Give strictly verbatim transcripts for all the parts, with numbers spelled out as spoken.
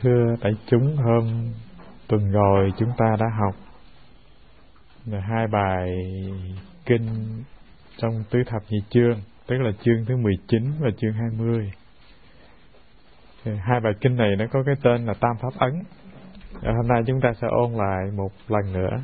Thưa đại chúng, hôm tuần rồi chúng ta đã học là hai bài kinh trong tứ thập nhị chương, tức là chương thứ mười chín và chương hai mươi. Hai bài kinh này nó có cái tên là Tam Pháp Ấn. Hôm nay chúng ta sẽ ôn lại một lần nữa.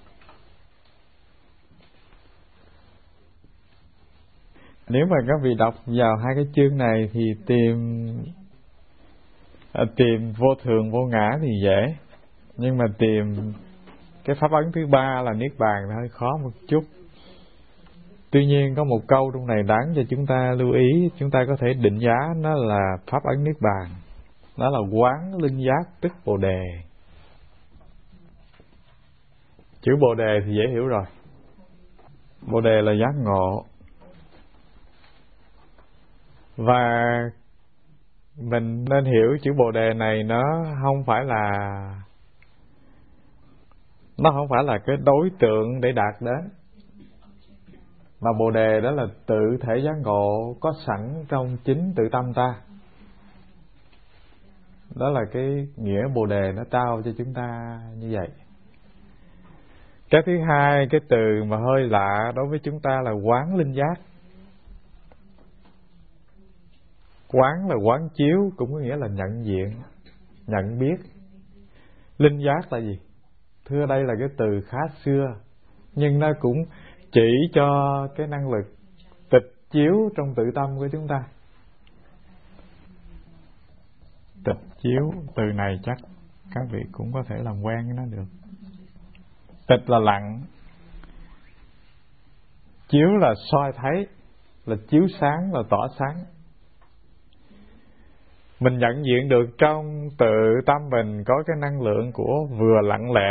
Nếu mà các vị đọc vào hai cái chương này thì tìm à, tìm vô thường vô ngã thì dễ, nhưng mà tìm cái pháp ấn thứ ba là niết bàn thì hơi khó một chút. Tuy nhiên có một câu trong này đáng cho chúng ta lưu ý, chúng ta có thể định giá nó là pháp ấn niết bàn, đó là quán linh giác tức bồ đề. Chữ bồ đề thì dễ hiểu rồi, bồ đề là giác ngộ. Và mình nên hiểu chữ bồ đề này nó không phải là nó không phải là cái đối tượng để đạt đến, mà bồ đề đó là tự thể giác ngộ có sẵn trong chính tự tâm ta. Đó là cái nghĩa bồ đề nó trao cho chúng ta như vậy. Cái thứ hai, cái từ mà hơi lạ đối với chúng ta là quán linh giác. Quán là quán chiếu, cũng có nghĩa là nhận diện, nhận biết. Linh giác là gì? Thưa, đây là cái từ khá xưa, nhưng nó cũng chỉ cho cái năng lực tịch chiếu trong tự tâm của chúng ta. Tịch chiếu, từ này chắc các vị cũng có thể làm quen với nó được. Tịch là lặng, chiếu là soi thấy, là chiếu sáng, là tỏ sáng. Mình nhận diện được trong tự tâm mình có cái năng lượng của vừa lặng lẽ,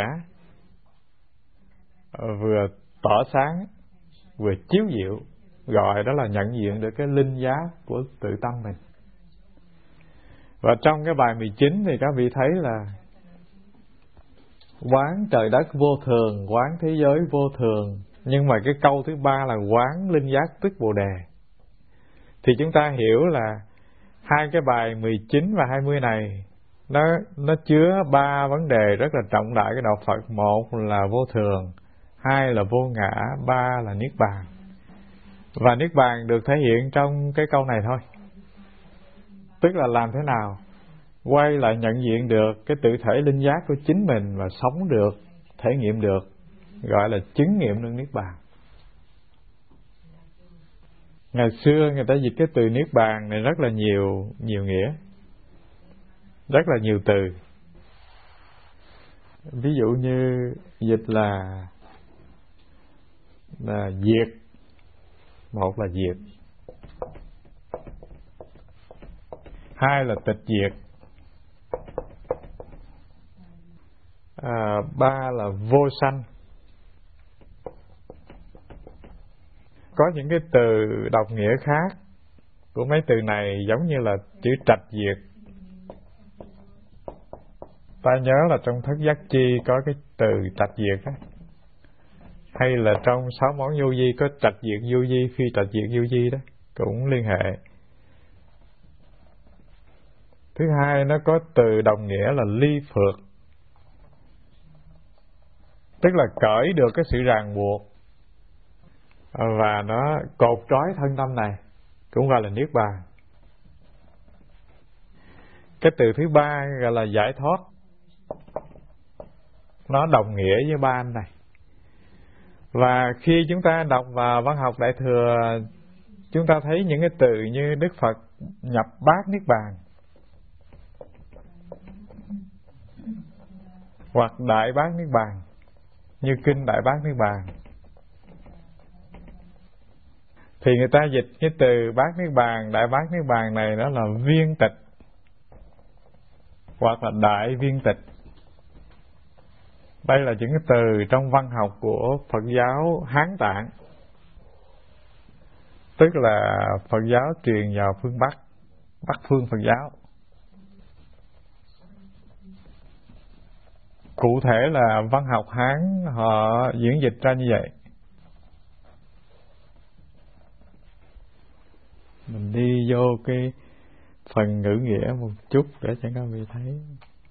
vừa tỏ sáng, vừa chiếu diệu, gọi đó là nhận diện được cái linh giác của tự tâm mình. Và trong cái bài mười chín thì các vị thấy là quán trời đất vô thường, quán thế giới vô thường, nhưng mà cái câu thứ ba là quán linh giác tức bồ đề. Thì chúng ta hiểu là hai cái bài mười chín và hai mươi này nó nó chứa ba vấn đề rất là trọng đại cái đạo Phật. Một là vô thường, hai là vô ngã, ba là niết bàn. Và niết bàn được thể hiện trong cái câu này thôi. Tức là làm thế nào quay lại nhận diện được cái tự thể linh giác của chính mình và sống được, thể nghiệm được, gọi là chứng nghiệm được niết bàn. Ngày xưa người ta dịch cái từ niết bàn này rất là nhiều nhiều nghĩa, rất là nhiều từ. Ví dụ như dịch là là diệt, một là diệt, hai là tịch diệt, à, ba là vô sanh. Có những cái từ đọc nghĩa khác của mấy từ này giống như là chữ trạch diệt. Ta nhớ là trong Thất Giác Chi có cái từ trạch diệt đó. Hay là trong Sáu Món Vô Vi có trạch diệt vô vi, phi trạch diệt vô vi đó, cũng liên hệ. Thứ hai, nó có từ đồng nghĩa là ly phược, tức là cởi được cái sự ràng buộc và nó cột trói thân tâm này, cũng gọi là niết bàn. Cái từ thứ ba gọi là giải thoát, nó đồng nghĩa với ba anh này. Và khi chúng ta đọc vào văn học Đại Thừa, chúng ta thấy những cái từ như Đức Phật nhập bát niết bàn, hoặc đại bát niết bàn, như kinh Đại Bát Niết Bàn, thì người ta dịch cái từ bát niết bàn, đại bát niết bàn này đó là viên tịch, hoặc là đại viên tịch. Đây là những cái từ trong văn học của Phật giáo Hán Tạng, tức là Phật giáo truyền vào phương Bắc, Bắc phương Phật giáo. Cụ thể là văn học Hán họ diễn dịch ra như vậy. Mình đi vô cái phần ngữ nghĩa một chút để cho các vị thấy.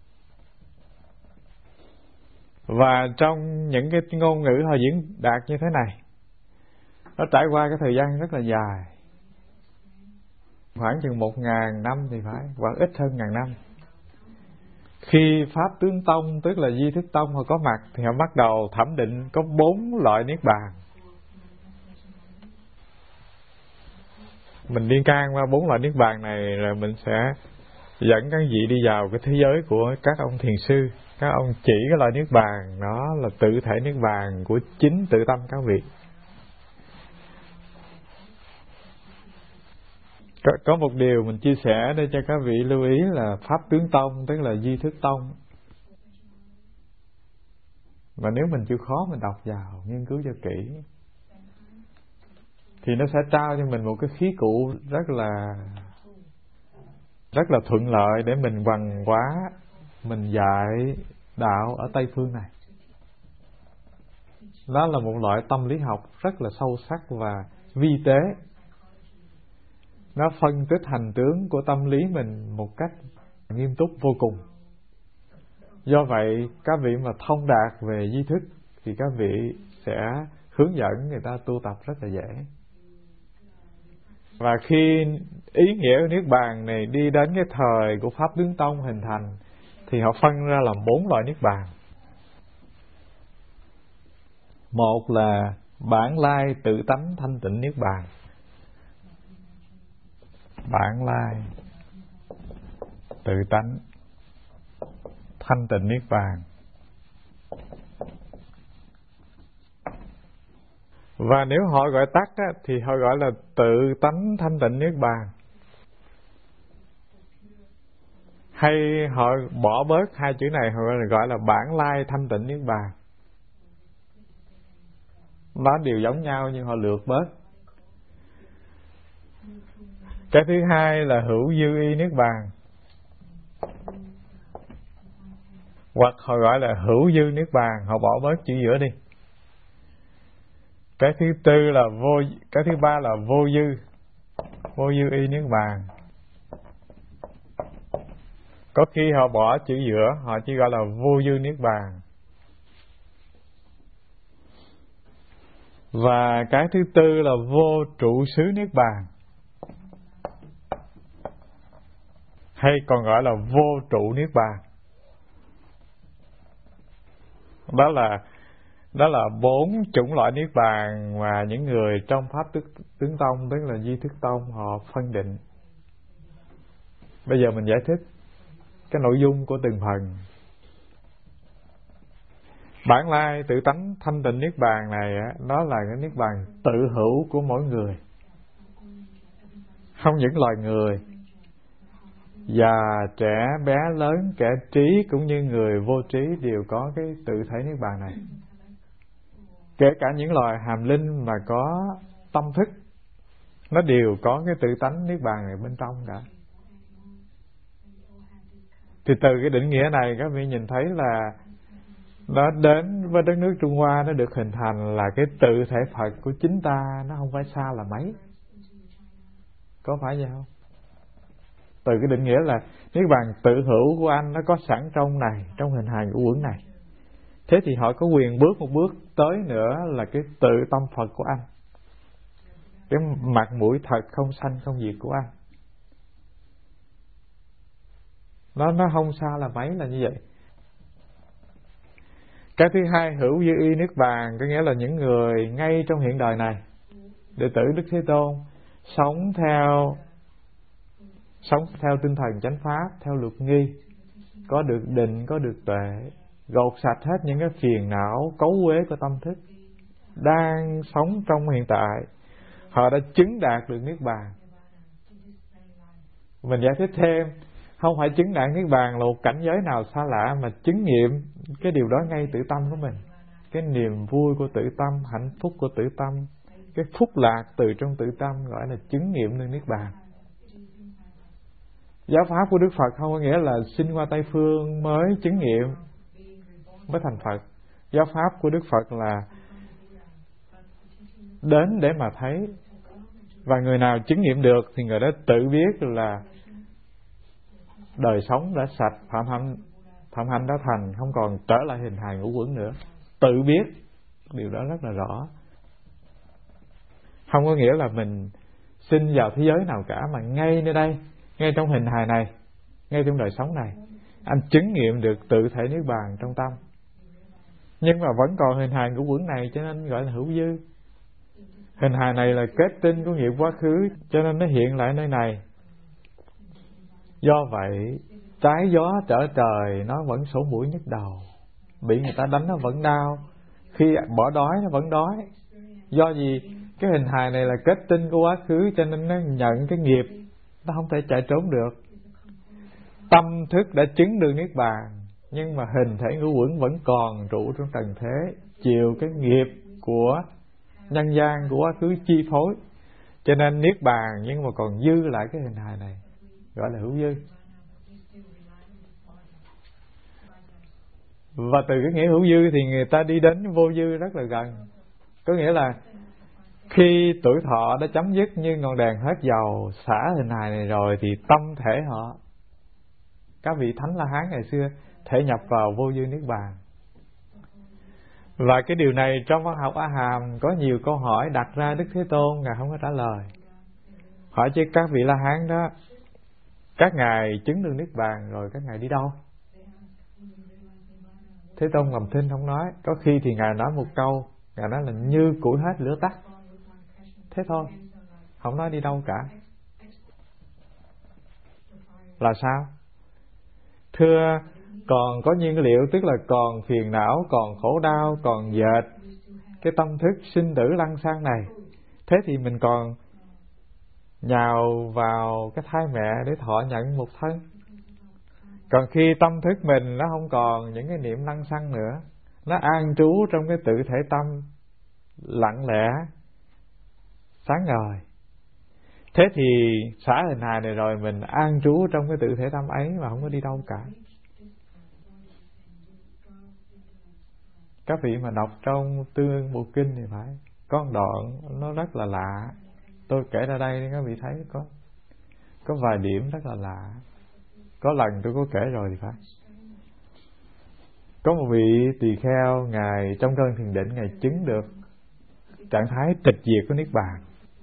Và trong những cái ngôn ngữ họ diễn đạt như thế này, nó trải qua cái thời gian rất là dài, khoảng chừng một ngàn năm thì phải, hoặc ít hơn ngàn năm. Khi Pháp Tướng Tông, tức là Di Thức Tông họ có mặt, thì họ bắt đầu thẩm định có bốn loại niết bàn. Mình đi can qua bốn loại niết bàn này rồi mình sẽ dẫn các vị đi vào cái thế giới của các ông thiền sư. Các ông chỉ cái loại niết bàn nó là tự thể niết bàn của chính tự tâm các vị. Có, có một điều mình chia sẻ để cho các vị lưu ý là Pháp Tướng Tông, tức là Di Thức Tông. Và nếu mình chịu khó mình đọc vào, nghiên cứu cho kỹ, thì nó sẽ trao cho mình một cái khí cụ rất là rất là thuận lợi để mình hoằng hóa, mình dạy đạo ở Tây Phương này. Đó là một loại tâm lý học rất là sâu sắc và vi tế. Nó phân tích hành tướng của tâm lý mình một cách nghiêm túc vô cùng. Do vậy, các vị mà thông đạt về di thức thì các vị sẽ hướng dẫn người ta tu tập rất là dễ. Và khi ý nghĩa của niết bàn này đi đến cái thời của Pháp Tướng Tông hình thành, thì họ phân ra làm bốn loại niết bàn. Một là bản lai tự tánh thanh tịnh niết bàn. Bản lai tự tánh thanh tịnh niết bàn. Và nếu họ gọi tắt á, thì họ gọi là tự tánh thanh tịnh niết bàn. Hay họ bỏ bớt hai chữ này, họ gọi là bản lai thanh tịnh niết bàn. Nó đều giống nhau nhưng họ lược bớt. Cái thứ hai là hữu dư y niết bàn, hoặc họ gọi là hữu dư niết bàn, họ bỏ bớt chữ giữa đi. Cái thứ tư là vô, cái thứ ba là vô dư, vô dư y niết bàn. Có khi họ bỏ chữ giữa, họ chỉ gọi là vô dư niết bàn. Và cái thứ tư là vô trụ xứ niết bàn, hay còn gọi là vô trụ niết bàn. Đó là đó là bốn chủng loại niết bàn mà những người trong Pháp tức, Tướng Tông, tức là Di Thức Tông họ phân định. Bây giờ mình giải thích cái nội dung của từng phần. Bản lai tự tánh thanh tịnh niết bàn này á, đó là cái niết bàn tự hữu của mỗi người. Không những loài người, già, trẻ, bé, lớn, kẻ trí cũng như người vô trí đều có cái tự thể niết bàn này. Kể cả những loài hàm linh mà có tâm thức, nó đều có cái tự tánh niết bàn này bên trong cả. Thì từ cái định nghĩa này các vị nhìn thấy là nó đến với đất nước Trung Hoa, nó được hình thành là cái tự thể Phật của chính ta, nó không phải xa là mấy. Có phải vậy không? Từ cái định nghĩa là niết bàn tự hữu của anh nó có sẵn trong này, trong hình hài của quẩn này. Thế thì họ có quyền bước một bước tới nữa là cái tự tâm Phật của anh, cái mặt mũi thật không sanh không diệt của anh. Nó nó không xa là mấy, là như vậy. Cái thứ hai, hữu dư y niết bàn, có nghĩa là những người ngay trong hiện đời này, đệ tử Đức Thế Tôn, sống theo sống theo tinh thần chánh pháp, theo luật nghi, có được định, có được tuệ, gột sạch hết những cái phiền não cấu uế của tâm thức, đang sống trong hiện tại, họ đã chứng đạt được niết bàn. Mình giải thích thêm, không phải chứng đạt niết bàn là một cảnh giới nào xa lạ, mà chứng nghiệm cái điều đó ngay tự tâm của mình, cái niềm vui của tự tâm, hạnh phúc của tự tâm, cái phúc lạc từ trong tự tâm, gọi là chứng nghiệm được niết bàn. Giáo pháp của Đức Phật không có nghĩa là sinh qua Tây Phương mới chứng nghiệm, mới thành Phật. Giáo pháp của Đức Phật là đến để mà thấy, và người nào chứng nghiệm được thì người đó tự biết là đời sống đã sạch, phạm hạnh phạm hạnh đã thành, không còn trở lại hình hài ngũ uẩn nữa. Tự biết điều đó rất là rõ. Không có nghĩa là mình sinh vào thế giới nào cả, mà ngay nơi đây, ngay trong hình hài này, ngay trong đời sống này, anh chứng nghiệm được tự thể niết bàn trong tâm. Nhưng mà vẫn còn hình hài ngũ uẩn này, cho nên gọi là hữu dư. Hình hài này là kết tinh của nghiệp quá khứ, cho nên nó hiện lại nơi này. Do vậy, trái gió trở trời nó vẫn sổ mũi nhức đầu, bị người ta đánh nó vẫn đau, khi bỏ đói nó vẫn đói. Do gì? Cái hình hài này là kết tinh của quá khứ, cho nên nó nhận cái nghiệp, nó không thể chạy trốn được. Tâm thức đã chứng được niết bàn, nhưng mà hình thể ngũ uẩn vẫn còn trụ trong trần thế, chịu cái nghiệp của nhân gian, của quá khứ chi phối, cho nên niết bàn nhưng mà còn dư lại cái hình hài này, gọi là hữu dư. Và từ cái nghĩa hữu dư thì người ta đi đến vô dư rất là gần. Có nghĩa là khi tuổi thọ đã chấm dứt như ngọn đèn hết dầu, xả hình hài này rồi, thì tâm thể họ, các vị Thánh La Hán ngày xưa, thể nhập vào vô dư niết bàn. Và cái điều này trong văn học A Hàm có nhiều câu hỏi đặt ra Đức Thế Tôn, Ngài không có trả lời. Hỏi chứ các vị La Hán đó, các ngài chứng được niết bàn rồi các ngài đi đâu? Thế Tôn ngầm thinh không nói. Có khi thì ngài nói một câu, ngài nói là như củi hết lửa tắt, thế thôi, không nói đi đâu cả. Là sao? Thưa, còn có nhiên liệu, tức là còn phiền não, còn khổ đau, còn dệt cái tâm thức sinh tử lăng xăng này. Thế thì mình còn nhào vào cái thai mẹ để thọ nhận một thân. Còn khi tâm thức mình nó không còn những cái niệm lăng xăng nữa, nó an trú trong cái tự thể tâm lặng lẽ sáng ngời, thế thì xả hình hài này rồi mình an trú trong cái tự thể tâm ấy mà không có đi đâu cả. Các vị mà đọc trong Tương Ưng Bộ Kinh thì phải có một đoạn nó rất là lạ. Tôi kể ra đây các vị thấy có có vài điểm rất là lạ. Có lần tôi có kể rồi thì phải. Có một vị tỳ kheo, ngài trong cơn thiền định, ngài chứng được trạng thái tịch diệt của niết bàn.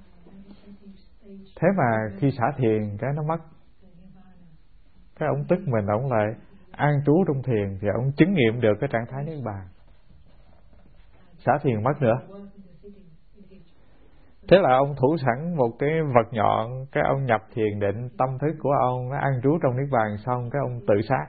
Thế mà khi xả thiền cái nó mất. Cái ông tức mình, ông lại an trú trong thiền thì ông chứng nghiệm được cái trạng thái niết bàn. Xả thiền mất nữa. Thế là ông thủ sẵn một cái vật nhọn, cái ông nhập thiền định, tâm thức của ông nó an trú trong niết bàn, xong cái ông tự sát.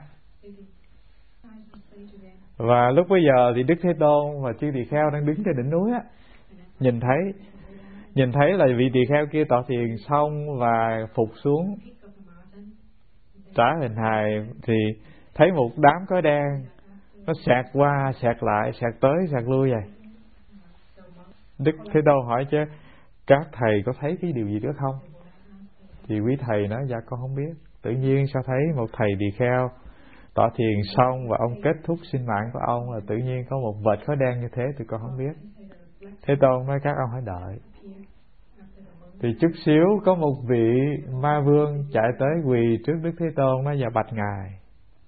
Và lúc bấy giờ thì Đức Thế Tôn và chư tỳ kheo đang đứng trên đỉnh núi á, nhìn thấy nhìn thấy là vị tỳ kheo kia tọa thiền xong và phục xuống trả hình hài, thì thấy một đám khói đen nó xẹt qua xẹt lại, xẹt tới xẹt lui vậy. Đức Thế Tôn hỏi chứ các thầy có thấy cái điều gì đó không? Thì quý thầy nói dạ con không biết. Tự nhiên sao thấy một thầy tỳ kheo tọa thiền xong và ông kết thúc sinh mạng của ông là tự nhiên có một vệt khói đen như thế, thì con không biết. Thế Tôn nói các ông hãy đợi. Thì chút xíu có một vị ma vương chạy tới quỳ trước Đức Thế Tôn, nói dạ bạch ngài,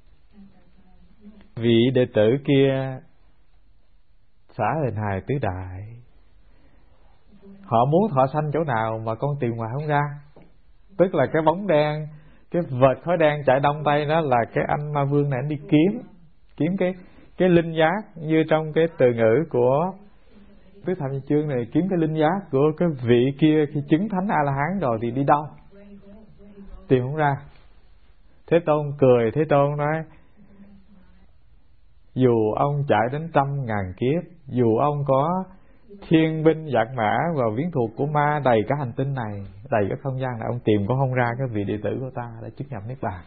vị đệ tử kia xả hình hài tứ đại, họ muốn thọ sanh chỗ nào mà con tìm hoài không ra. Tức là cái bóng đen, cái vệt khói đen chạy đông tây đó là cái anh ma vương này anh đi kiếm kiếm cái cái linh giác, như trong cái từ ngữ của Tứ Thập Nhị Chương này, kiếm cái linh giác của cái vị kia khi chứng thánh A La Hán rồi thì đi đâu, tìm không ra. Thế Tôn cười, Thế Tôn nói dù ông chạy đến trăm ngàn kiếp, dù ông có thiên binh vạn mã và viễn thuộc của ma đầy cả hành tinh này, đầy cái không gian này, ông tìm cũng không ra cái vị đệ tử của ta đã chứng nhập niết bàn.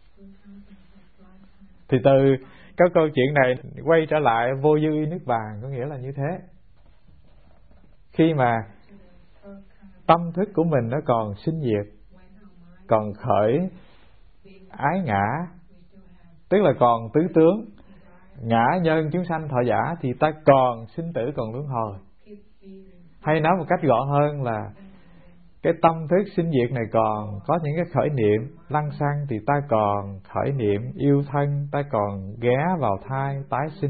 Thì từ các câu chuyện này quay trở lại vô dư niết bàn, có nghĩa là như thế. Khi mà tâm thức của mình nó còn sinh diệt, còn khởi ái ngã, tức là còn tứ tướng, ngã nhân chúng sanh thọ giả, thì ta còn sinh tử, còn luân hồi. Hay nói một cách gọn hơn là cái tâm thức sinh diệt này còn có những cái khởi niệm lăng xăng, thì ta còn khởi niệm yêu thân, ta còn ghé vào thai tái sinh.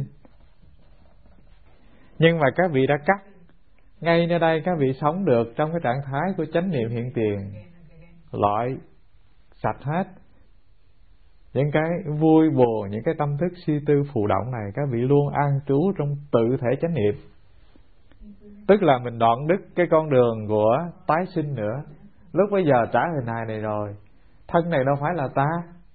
Nhưng mà các vị đã cắt ngay nơi đây, các vị sống được trong cái trạng thái của chánh niệm hiện tiền, loại sạch hết những cái vui buồn, những cái tâm thức suy tư phụ động này. Các vị luôn an trú trong tự thể chánh niệm, tức là mình đoạn đứt cái con đường của tái sinh nữa. Lúc bây giờ trả hình hài này rồi, thân này đâu phải là ta,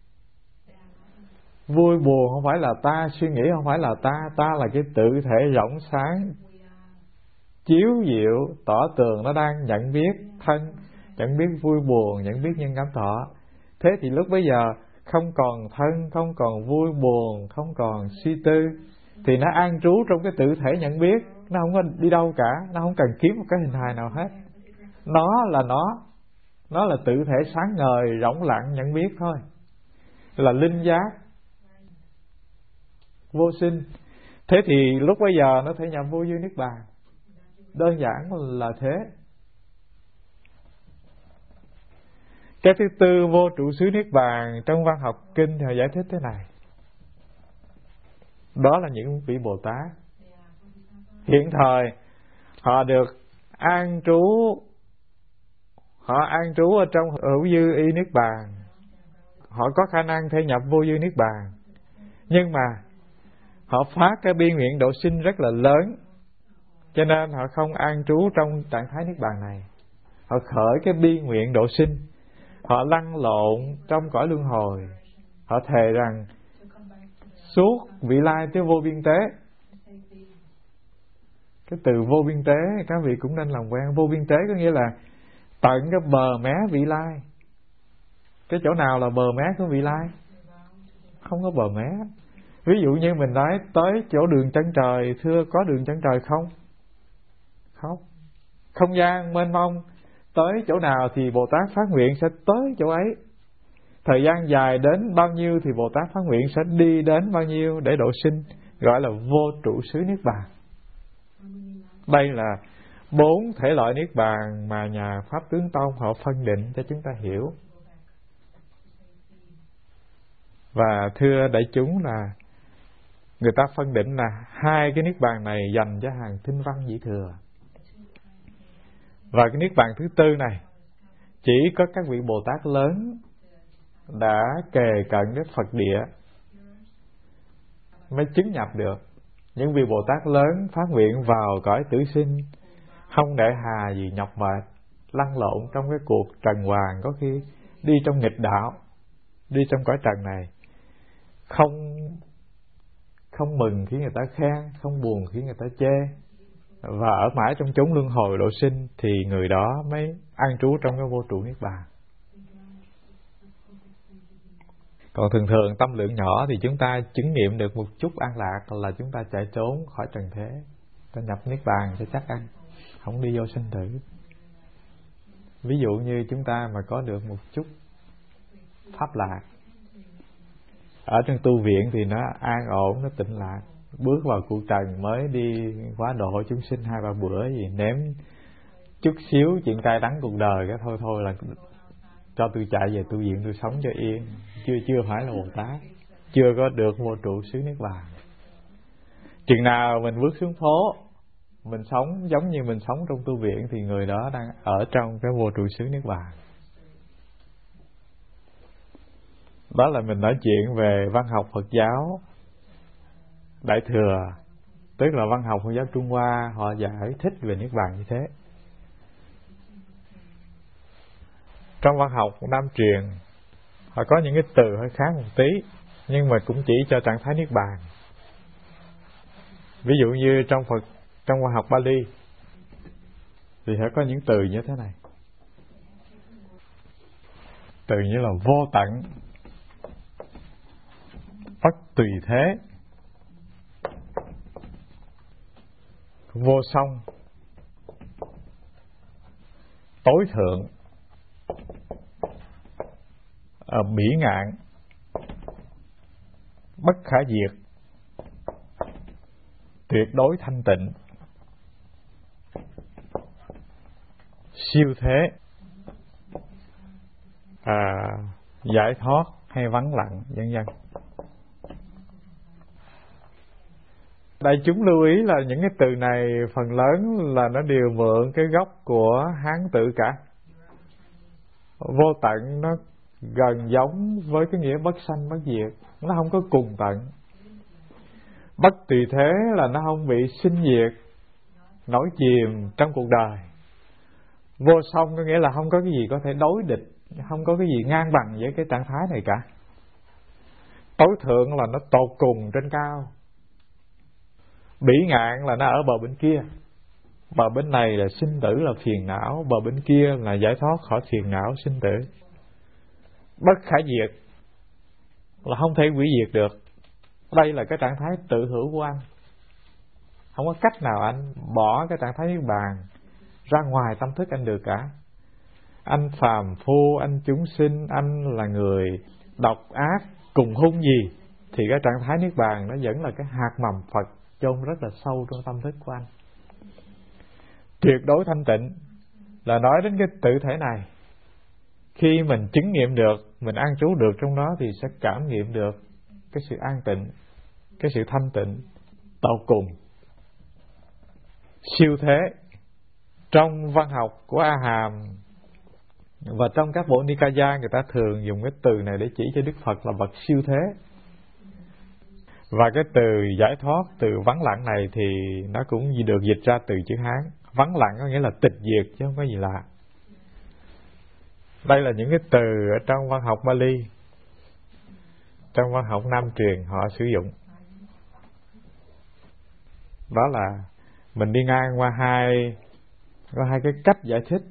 vui buồn không phải là ta, suy nghĩ không phải là ta. Ta là cái tự thể rộng sáng, chiếu diệu, tỏ tường, nó đang nhận biết thân, nhận biết vui buồn, nhận biết nhân cảm thọ. Thế thì lúc bấy giờ không còn thân, không còn vui buồn, không còn suy tư, thì nó an trú trong cái tự thể nhận biết. Nó không có đi đâu cả, nó không cần kiếm một cái hình hài nào hết. Nó là nó, nó là tự thể sáng ngời, rỗng lặng nhận biết thôi, là linh giác vô sinh. Thế thì lúc bấy giờ nó thể nhập vô vi niết bàn. Đơn giản là thế. Cái thứ tư, vô trụ xứ niết bàn, trong văn học kinh thì họ giải thích thế này. Đó là những vị Bồ Tát hiện thời họ được an trú, họ an trú ở trong hữu dư y niết bàn, họ có khả năng thể nhập vô vi niết bàn, nhưng mà họ phát cái biên nguyện độ sinh rất là lớn, cho nên họ không an trú trong trạng thái niết bàn này. Họ khởi cái biên nguyện độ sinh, họ lăn lộn trong cõi luân hồi, họ thề rằng suốt vị lai tới vô biên tế. Cái từ vô biên tế các vị cũng nên làm quen. Vô biên tế có nghĩa là tận cái bờ mé vị lai. Cái chỗ nào là bờ mé của vị lai? Không có bờ mé. Ví dụ như mình nói tới chỗ đường chân trời, thưa có đường chân trời không? Không. Không gian mênh mông, tới chỗ nào thì Bồ Tát phát nguyện sẽ tới chỗ ấy. Thời gian dài đến bao nhiêu thì Bồ Tát phát nguyện sẽ đi đến bao nhiêu để độ sinh, gọi là vô trụ xứ niết bàn. Đây là bốn thể loại niết bàn mà nhà Pháp Tướng Tông họ phân định cho chúng ta hiểu. Và thưa đại chúng là người ta phân định là hai cái niết bàn này dành cho hàng thinh văn nhị thừa. Và cái niết bàn thứ tư này chỉ có các vị Bồ Tát lớn đã kề cận đến Phật địa mới chứng nhập được. Những vị Bồ Tát lớn phát nguyện vào cõi tử sinh, không để hà gì nhọc mệt, lăn lộn trong cái cuộc trần hoàng, có khi đi trong nghịch đạo, đi trong cõi trần này, không không mừng khi người ta khen, không buồn khi người ta chê, và ở mãi trong chốn luân hồi độ sinh, thì người đó mới an trú trong cái vô trụ niết bàn. Còn thường thường tâm lượng nhỏ thì chúng ta chứng nghiệm được một chút an lạc là chúng ta chạy trốn khỏi trần thế, ta nhập niết bàn cho chắc ăn, không đi vô sinh tử. Ví dụ như chúng ta mà có được một chút pháp lạc, ở trong tu viện thì nó an ổn, nó tịnh lạc. Bước vào cuộc trần mới đi quá độ chúng sinh hai ba bữa gì, nếm chút xíu chuyện cay đắng cuộc đời, cái thôi thôi là cho tôi chạy về tu viện tôi sống cho yên. Chưa chưa phải là Bồ Tát, chưa có được vô trụ xứ niết bàn. Chừng nào mình bước xuống phố, mình sống giống như mình sống trong tu viện, thì người đó đang ở trong cái vô trụ xứ niết bàn. Đó là mình nói chuyện về văn học Phật giáo Đại thừa, tức là văn học Phật giáo Trung Hoa, họ giải thích về niết bàn như thế. Trong văn học Nam truyền, họ có những cái từ hơi khác một tí, nhưng mà cũng chỉ cho trạng thái niết bàn. Ví dụ như trong Phật, trong văn học Bali thì sẽ có những từ như thế này. Từ như là vô tận, bất tùy thế, vô song, tối thượng, ở bỉ ngạn, bất khả diệt, tuyệt đối thanh tịnh, siêu thế, à, giải thoát hay vắng lặng vân vân. Đại chúng lưu ý là những cái từ này phần lớn là nó đều mượn cái gốc của Hán tự cả. Vô tận nó gần giống với cái nghĩa bất sanh bất diệt, nó không có cùng tận. Bất tùy thế là nó không bị sinh diệt, nổi chìm trong cuộc đời. Vô song có nghĩa là không có cái gì có thể đối địch, không có cái gì ngang bằng với cái trạng thái này cả. Tối thượng là nó tột cùng trên cao, bỉ ngạn là nó ở bờ bên kia. Bờ bên này là sinh tử là phiền não, bờ bên kia là giải thoát khỏi phiền não sinh tử. Bất khả diệt là không thể hủy diệt được. Đây là cái trạng thái tự hữu của anh. Không có cách nào anh bỏ cái trạng thái niết bàn ra ngoài tâm thức anh được cả. Anh phàm phu, anh chúng sinh, anh là người độc ác cùng hung gì, thì cái trạng thái niết bàn nó vẫn là cái hạt mầm Phật chôn rất là sâu trong tâm thức của anh. Tuyệt đối thanh tịnh là nói đến cái tự thể này. Khi mình chứng nghiệm được, mình an trú được trong đó thì sẽ cảm nghiệm được cái sự an tịnh, cái sự thanh tịnh tột cùng. Siêu thế trong văn học của A Hàm và trong các bộ Nikaya, người ta thường dùng cái từ này để chỉ cho Đức Phật là bậc siêu thế. Và cái từ giải thoát, từ vắng lặng này thì nó cũng được dịch ra từ chữ Hán. Vắng lặng có nghĩa là tịch diệt chứ không có gì lạ. Đây là những cái từ ở trong văn học Bali, trong văn học Nam truyền họ sử dụng. Đó là mình đi ngang qua hai có hai cái cách giải thích.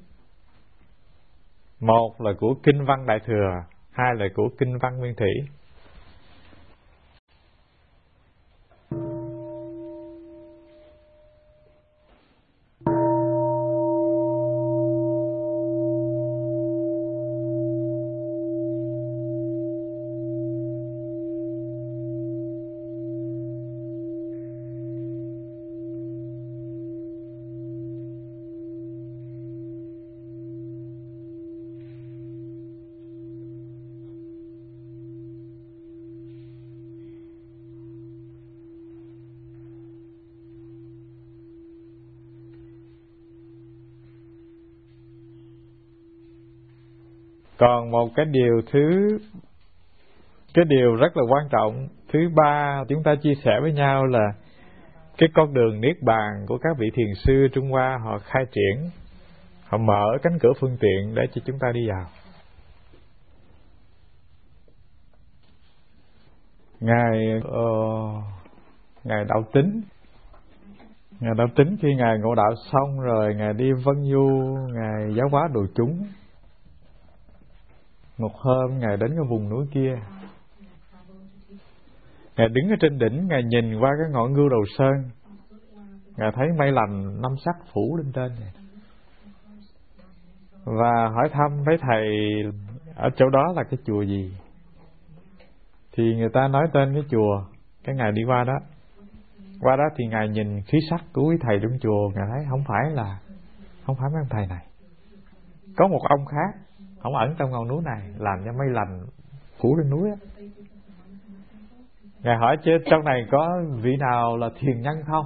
Một là của Kinh Văn Đại Thừa, hai là của Kinh Văn Nguyên Thủy. Còn một cái điều thứ Cái điều rất là quan trọng thứ ba chúng ta chia sẻ với nhau là cái con đường niết bàn của các vị thiền sư Trung Hoa họ khai triển. Họ mở cánh cửa phương tiện để cho chúng ta đi vào. Ngài uh, Ngài Đạo Tính Ngài Đạo Tính khi Ngài ngộ đạo xong rồi, Ngài đi Vân Du, Ngài giáo hóa đồ chúng. Một hôm Ngài đến cái vùng núi kia, Ngài đứng ở trên đỉnh, Ngài nhìn qua cái ngọn Ngưu Đầu Sơn, Ngài thấy mây lành năm sắc phủ lên trên này. Và hỏi thăm với thầy ở chỗ đó là cái chùa gì. Thì người ta nói tên cái chùa. Cái Ngài đi qua đó. Qua đó thì Ngài nhìn khí sắc của quý thầy trong chùa, Ngài thấy không phải là Không phải mấy ông thầy này. Có một ông khác, ông ẩn trong ngọn núi này, làm cho mây lành phủ lên núi á. Ngài hỏi chứ trong này có vị nào là thiền nhân không?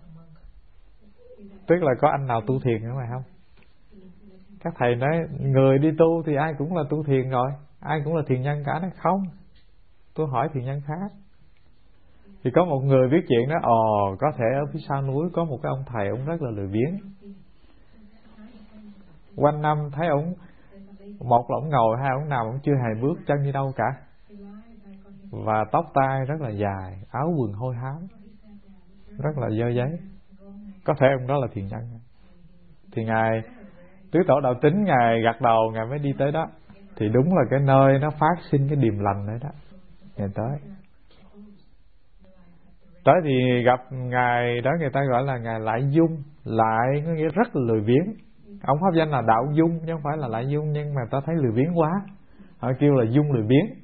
Tức là có anh nào tu thiền ở ngoài không? Các thầy nói người đi tu thì ai cũng là tu thiền rồi, ai cũng là thiền nhân cả. Nói không, tôi hỏi thiền nhân khác. Thì có một người biết chuyện đó, ồ có thể ở phía sau núi có một cái ông thầy, ông rất là lười biếng. Quanh năm thấy ông, một là ông ngồi, hai ông nằm, ông chưa hề bước chân đi đâu cả. Và tóc tai rất là dài, áo quần hôi hám, rất là dơ giấy. Có thể ông đó là thiền nhân. Thì Ngài Tứ Tổ Đạo Tính, Ngài gật đầu, Ngài mới đi tới đó. Thì đúng là cái nơi nó phát sinh cái điềm lành đấy đó. Ngài tới Tới thì gặp Ngài đó, người ta gọi là Ngài Lại Dung. Lại có nghĩa rất là lười biếng. Ông pháp danh là Đạo Dung chứ không phải là Lại Dung, nhưng mà ta thấy lười biếng quá, họ kêu là Dung lười biếng.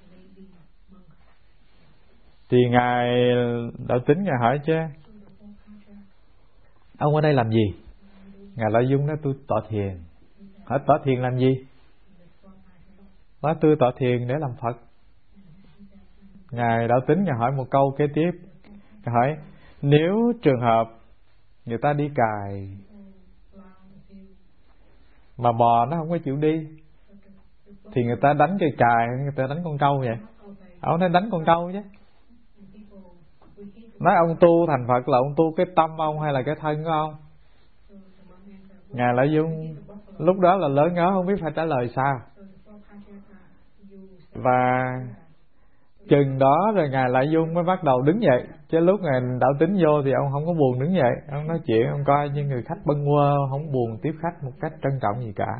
Thì Ngài Đạo Tính Ngài hỏi chứ ông ở đây làm gì? Ngài Lại Dung nói tôi tọa thiền. Hỏi tọa thiền làm gì? Nói tôi tọa thiền để làm Phật. Ngài Đạo Tính Ngài hỏi một câu kế tiếp. Ngài hỏi nếu trường hợp người ta đi cài mà bò nó không có chịu đi thì người ta đánh cây cài, người ta đánh con trâu vậy. Ông nói đánh con trâu chứ. Nói ông tu thành Phật là ông tu cái tâm ông hay là cái thân của ông? Ngài Lợi Dung lúc đó là lớn ngớ không biết phải trả lời sao. Và chừng đó rồi Ngài Lợi Dung mới bắt đầu đứng dậy. Chứ lúc Ngài Đạo Tính vô thì ông không có buồn đứng dậy. Ông nói chuyện, ông coi như người khách bâng quơ, không buồn tiếp khách một cách trân trọng gì cả.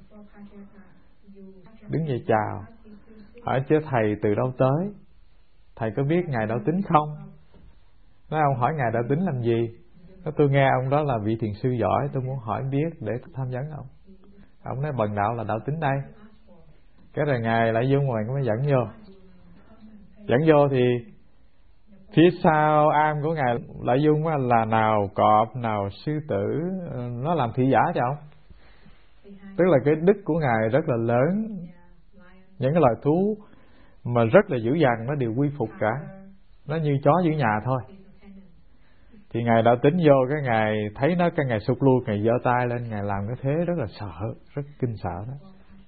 Đứng dậy chào. Hỏi chứ thầy từ đâu tới? Thầy có biết Ngài Đạo Tính không? Nói ông hỏi Ngài Đạo Tính làm gì? Nói tôi nghe ông đó là vị thiền sư giỏi, tôi muốn hỏi biết để tham vấn ông. Ông nói bần đạo là Đạo Tính đây. Cái rồi Ngài Lợi Dung rồi mới dẫn vô. Dẫn vô thì phía sau am của Ngài Lợi Dung là nào cọp, nào sư tử, nó làm thị giả cho ông. Tức là cái đức của Ngài rất là lớn. Những cái loài thú mà rất là dữ dằn nó đều quy phục cả. Nó như chó giữ nhà thôi. Thì Ngài Đạo Tính vô cái Ngài thấy nó, cái Ngài sụt lui, Ngài giơ tay lên, Ngài làm cái thế rất là sợ, rất kinh sợ đó.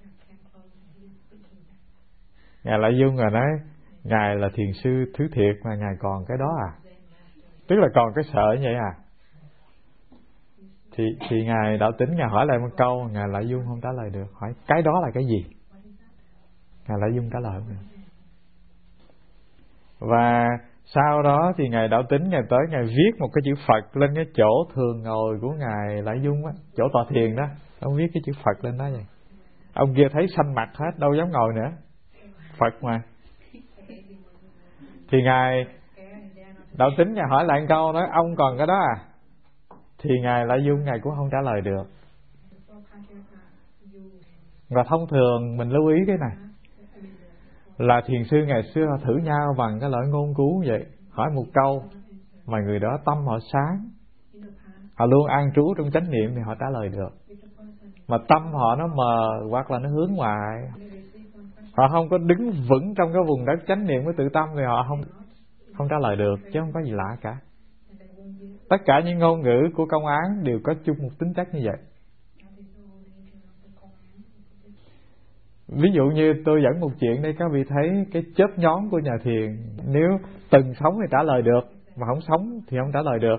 Ngài Lợi Dung rồi nói Ngài là thiền sư thứ thiệt mà Ngài còn cái đó à? Tức là còn cái sợ như vậy à? Thì, thì Ngài Đạo Tính Ngài hỏi lại một câu, Ngài Lợi Dung không trả lời được. Hỏi cái đó là cái gì? Ngài Lợi Dung trả lời không được. Và sau đó thì Ngài Đạo Tính Ngài tới Ngài viết một cái chữ Phật lên cái chỗ thường ngồi của Ngài Lợi Dung á, chỗ tọa thiền đó. Ông viết cái chữ Phật lên đó vậy. Ông kia thấy xanh mặt hết, đâu dám ngồi nữa. Phật mà. Thì Ngài Đạo Tính Ngài hỏi lại một câu, nói ông còn cái đó à? Thì Ngài Lợi Dung Ngài cũng không trả lời được. Và thông thường mình lưu ý cái này là thiền sư ngày xưa họ thử nhau bằng cái lời ngôn cứu vậy. Hỏi một câu mà người đó tâm họ sáng, họ luôn an trú trong chánh niệm thì họ trả lời được. Mà tâm họ nó mờ hoặc là nó hướng ngoại, họ không có đứng vững trong cái vùng đất chánh niệm với tự tâm thì họ không không trả lời được, chứ không có gì lạ cả. Tất cả những ngôn ngữ của công án đều có chung một tính chất như vậy. Ví dụ như tôi dẫn một chuyện đây, các vị thấy cái chớp nhón của nhà thiền, nếu từng sống thì trả lời được, mà không sống thì không trả lời được.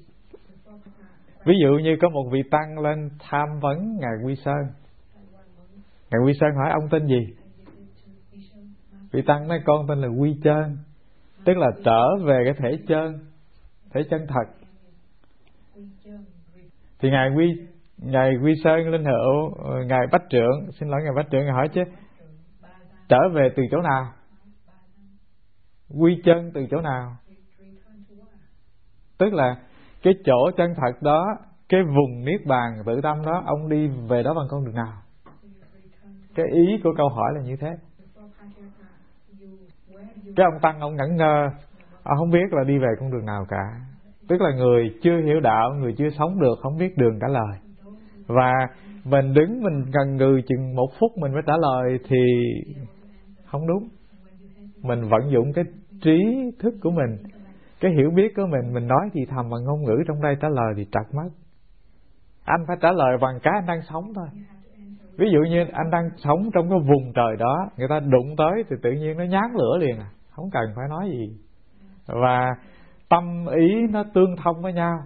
Ví dụ như có một vị tăng lên tham vấn Ngài Quy Sơn. Ngài Quy Sơn hỏi ông tên gì? Vị tăng nói con tên là Quy Chân, tức là trở về cái thể chân, thể chân thật. Thì Ngài Quy Ngài Quy Sơn Linh Hữu, Ngài Bách Trượng, xin lỗi Ngài Bách Trượng, Ngài hỏi chứ trở về từ chỗ nào? Quy chân từ chỗ nào? Tức là cái chỗ chân thật đó, cái vùng niết bàn tự tâm đó, ông đi về đó bằng con đường nào? Cái ý của câu hỏi là như thế. Cái ông tăng ông ngẩn ngơ, ông không biết là đi về con đường nào cả. Tức là người chưa hiểu đạo, người chưa sống được, không biết đường trả lời. Và mình đứng mình gần người chừng một phút mình mới trả lời thì không đúng. Mình vận dụng cái trí thức của mình, cái hiểu biết của mình, mình nói thì thầm bằng ngôn ngữ trong đây trả lời thì trật mất. Anh phải trả lời bằng cái anh đang sống thôi. Ví dụ như anh đang sống trong cái vùng trời đó, người ta đụng tới thì tự nhiên nó nhán lửa liền à, không cần phải nói gì. Và tâm ý nó tương thông với nhau.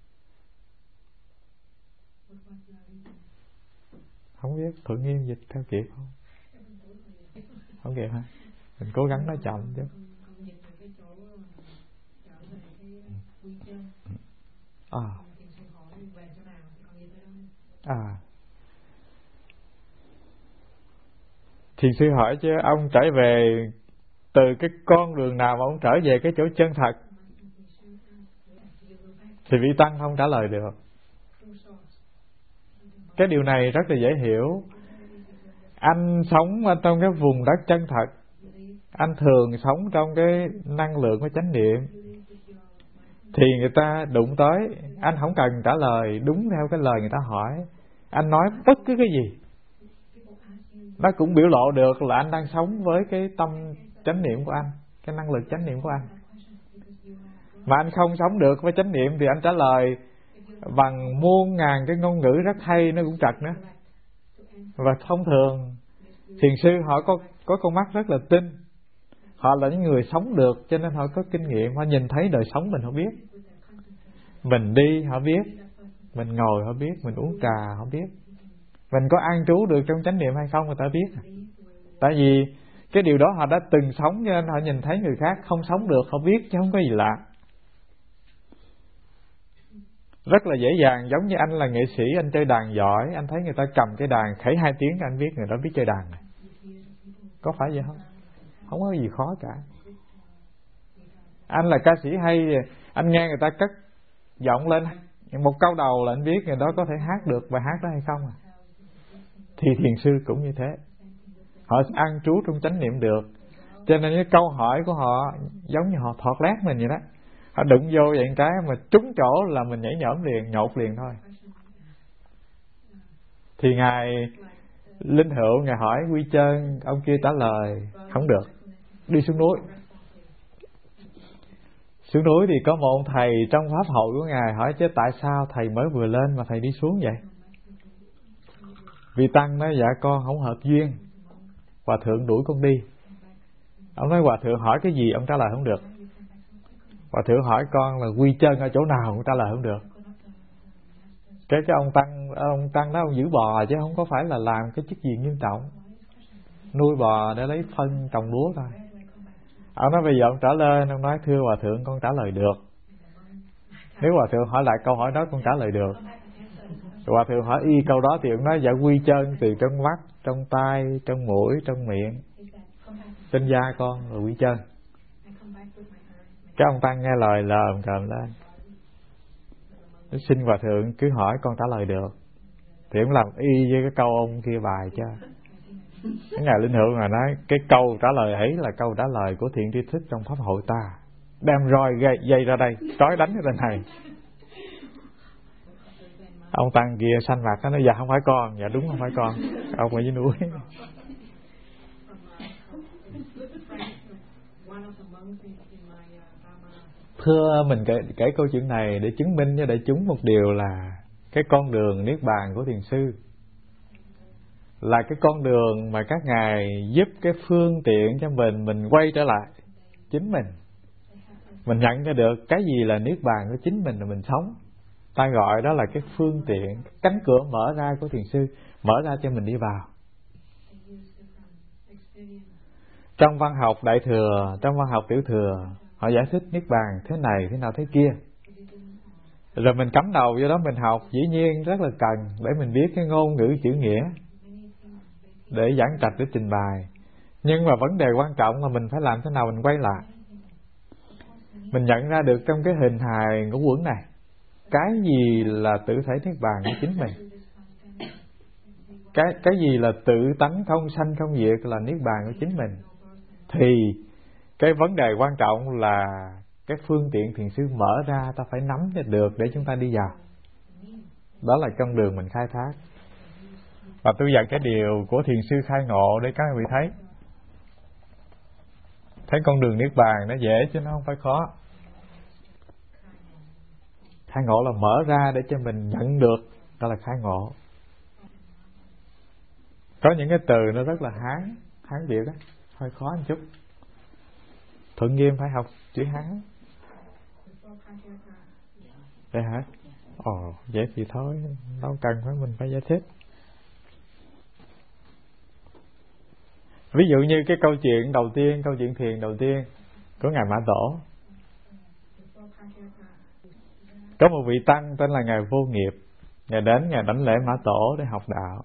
Không biết Thuận Nghiêm dịch theo kịp không? Không kịp hả? Mình cố gắng nói chậm chứ. À. À. Thiền sư hỏi chứ ông trở về từ cái con đường nào mà ông trở về cái chỗ chân thật? Thì vị tăng không trả lời được. Cái điều này rất là dễ hiểu. Anh sống ở trong cái vùng đất chân thật, anh thường sống trong cái năng lượng của chánh niệm, thì người ta đụng tới, anh không cần trả lời đúng theo cái lời người ta hỏi. Anh nói bất cứ cái gì, Nó cũng biểu lộ được là anh đang sống với cái tâm chánh niệm của anh, cái năng lực chánh niệm của anh. Mà anh không sống được với chánh niệm thì anh trả lời bằng muôn ngàn cái ngôn ngữ rất hay, nó cũng trật nữa. Và thông thường thiền sư họ có có con mắt rất là tinh, họ là những người sống được, cho nên họ có kinh nghiệm, họ nhìn thấy đời sống mình, họ biết. Mình đi họ biết, mình ngồi họ biết, mình uống trà họ biết, mình có an trú được trong chánh niệm hay không người ta biết. Tại vì cái điều đó họ đã từng sống, cho nên họ nhìn thấy người khác không sống được họ biết, chứ không có gì lạ. Rất là dễ dàng, giống như anh là nghệ sĩ, anh chơi đàn giỏi, anh thấy người ta cầm cái đàn khẩy hai tiếng, anh biết người đó biết chơi đàn này. Có phải vậy không? Không có gì khó cả. Anh là ca sĩ hay, anh nghe người ta cất giọng lên một câu đầu là anh biết người đó có thể hát được bài hát đó hay không à. Thì thiền sư cũng như thế, họ an trú trong chánh niệm được, cho nên cái câu hỏi của họ giống như họ thọt lát mình vậy đó. Họ đụng vô vậy cái mà trúng chỗ là mình nhảy nhõm liền, nhột liền thôi. Thì ngài Linh Hữu ngài hỏi Quy Chân, ông kia trả lời không được, đi xuống núi. Xuống núi thì có một ông thầy trong pháp hội của ngài hỏi chứ tại sao thầy mới vừa lên mà thầy đi xuống vậy? Vị tăng nói dạ con không hợp duyên, hòa thượng đuổi con đi. Ông nói hòa thượng hỏi cái gì ông trả lời không được. Hòa thượng hỏi con là Quy Chân ở chỗ nào, ông trả lời không được. Cái cái ông tăng ông tăng đó ông giữ bò chứ không có phải là làm cái chức gì nghiêm trọng, nuôi bò để lấy phân trồng lúa thôi. Ông nói bây giờ ông trả lời, ông nói thưa hòa thượng con trả lời được. Nếu hòa thượng hỏi lại câu hỏi đó con trả lời được. Hòa thượng hỏi y câu đó thì ông nói dạ Quy Chân từ trong mắt, trong tai, trong mũi, trong miệng, trên da con là Quy Chân. Cái ông tăng nghe lời lờm cờm lên, xin hòa thượng cứ hỏi con trả lời được. Thì ông làm y với cái câu ông kia bài cho. Cái ngài Linh Hữu ngài nói cái câu trả lời ấy là câu trả lời của thiện tri thức trong pháp hội ta, đem roi dây, dây ra đây trói đánh cái tên này. Ông tăng kia xanh mặt nó nói dạ không phải con. Dạ đúng không phải con, ông ở dưới núi. Thưa mình kể, kể câu chuyện này để chứng minh cho đại chúng một điều là cái con đường niết bàn của thiền sư là cái con đường mà các ngài giúp cái phương tiện cho mình mình quay trở lại chính mình, mình nhận ra được cái gì là niết bàn của chính mình là mình sống. Ta gọi đó là cái phương tiện, cánh cửa mở ra của thiền sư, mở ra cho mình đi vào. Trong văn học Đại Thừa, trong văn học Tiểu Thừa, họ giải thích niết bàn thế này thế nào thế kia, rồi mình cắm đầu vô đó mình học. Dĩ nhiên rất là cần để mình biết cái ngôn ngữ chữ nghĩa để giảng trạch, để trình bày. Nhưng mà vấn đề quan trọng là mình phải làm thế nào mình quay lại, mình nhận ra được trong cái hình hài ngũ uẩn này cái gì là tự thể niết bàn của chính mình, cái cái gì là tự tánh không sanh không diệt là niết bàn của chính mình. Thì cái vấn đề quan trọng là cái phương tiện thiền sư mở ra ta phải nắm cho được để chúng ta đi vào. Đó là con đường mình khai thác. Và tôi dạy cái điều của thiền sư khai ngộ để các vị thấy. Thấy con đường niết bàn nó dễ chứ nó không phải khó. Khai ngộ là mở ra để cho mình nhận được, đó là khai ngộ. Có những cái từ nó rất là Hán, Hán Việt đó, hơi khó một chút. Thuận Nghiêm phải học chữ Hán. Vậy hả? Ồ, vậy thì thôi, đâu cần phải mình phải giải thích. Ví dụ như cái câu chuyện đầu tiên, câu chuyện thiền đầu tiên của Ngài Mã Tổ. Có một vị tăng tên là Ngài Vô Nghiệp, Ngài đến Ngài đảnh lễ Mã Tổ để học đạo.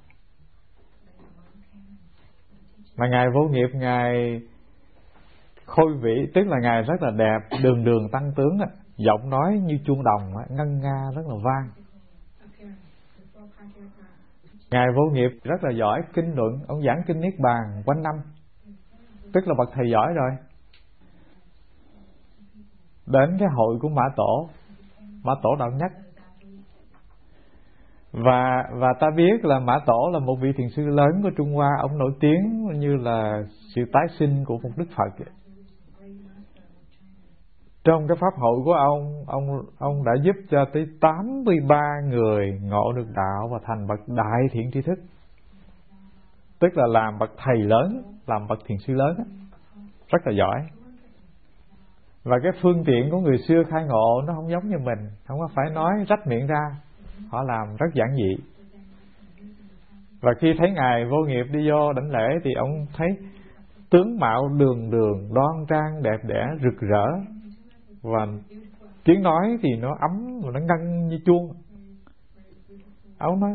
Mà Ngài Vô Nghiệp, Ngài khôi vĩ, tức là Ngài rất là đẹp, đường đường tăng tướng, giọng nói như chuông đồng, ngân nga rất là vang. Ngài Vô Nghiệp rất là giỏi kinh luận, ông giảng kinh Niết Bàn quanh năm, tức là bậc thầy giỏi rồi. Đến cái hội của Mã Tổ, Mã Tổ Đạo Nhất, Và và ta biết là Mã Tổ là một vị thiền sư lớn của Trung Hoa. Ông nổi tiếng như là sự tái sinh của một Đức Phật vậy. Trong cái pháp hội của ông, ông ông đã giúp cho tới tám mươi ba người ngộ được đạo và thành bậc đại thiện tri thức. Tức là làm bậc thầy lớn, làm bậc thiền sư lớn, rất là giỏi. Và cái phương tiện của người xưa khai ngộ nó không giống như mình, không có phải nói rách miệng ra, họ làm rất giản dị. Và khi thấy Ngài Vô Nghiệp đi vô đảnh lễ thì ông thấy tướng mạo đường đường, đoan trang, đẹp đẽ, rực rỡ. Và tiếng nói thì nó ấm, nó ngân như chuông. Ông nói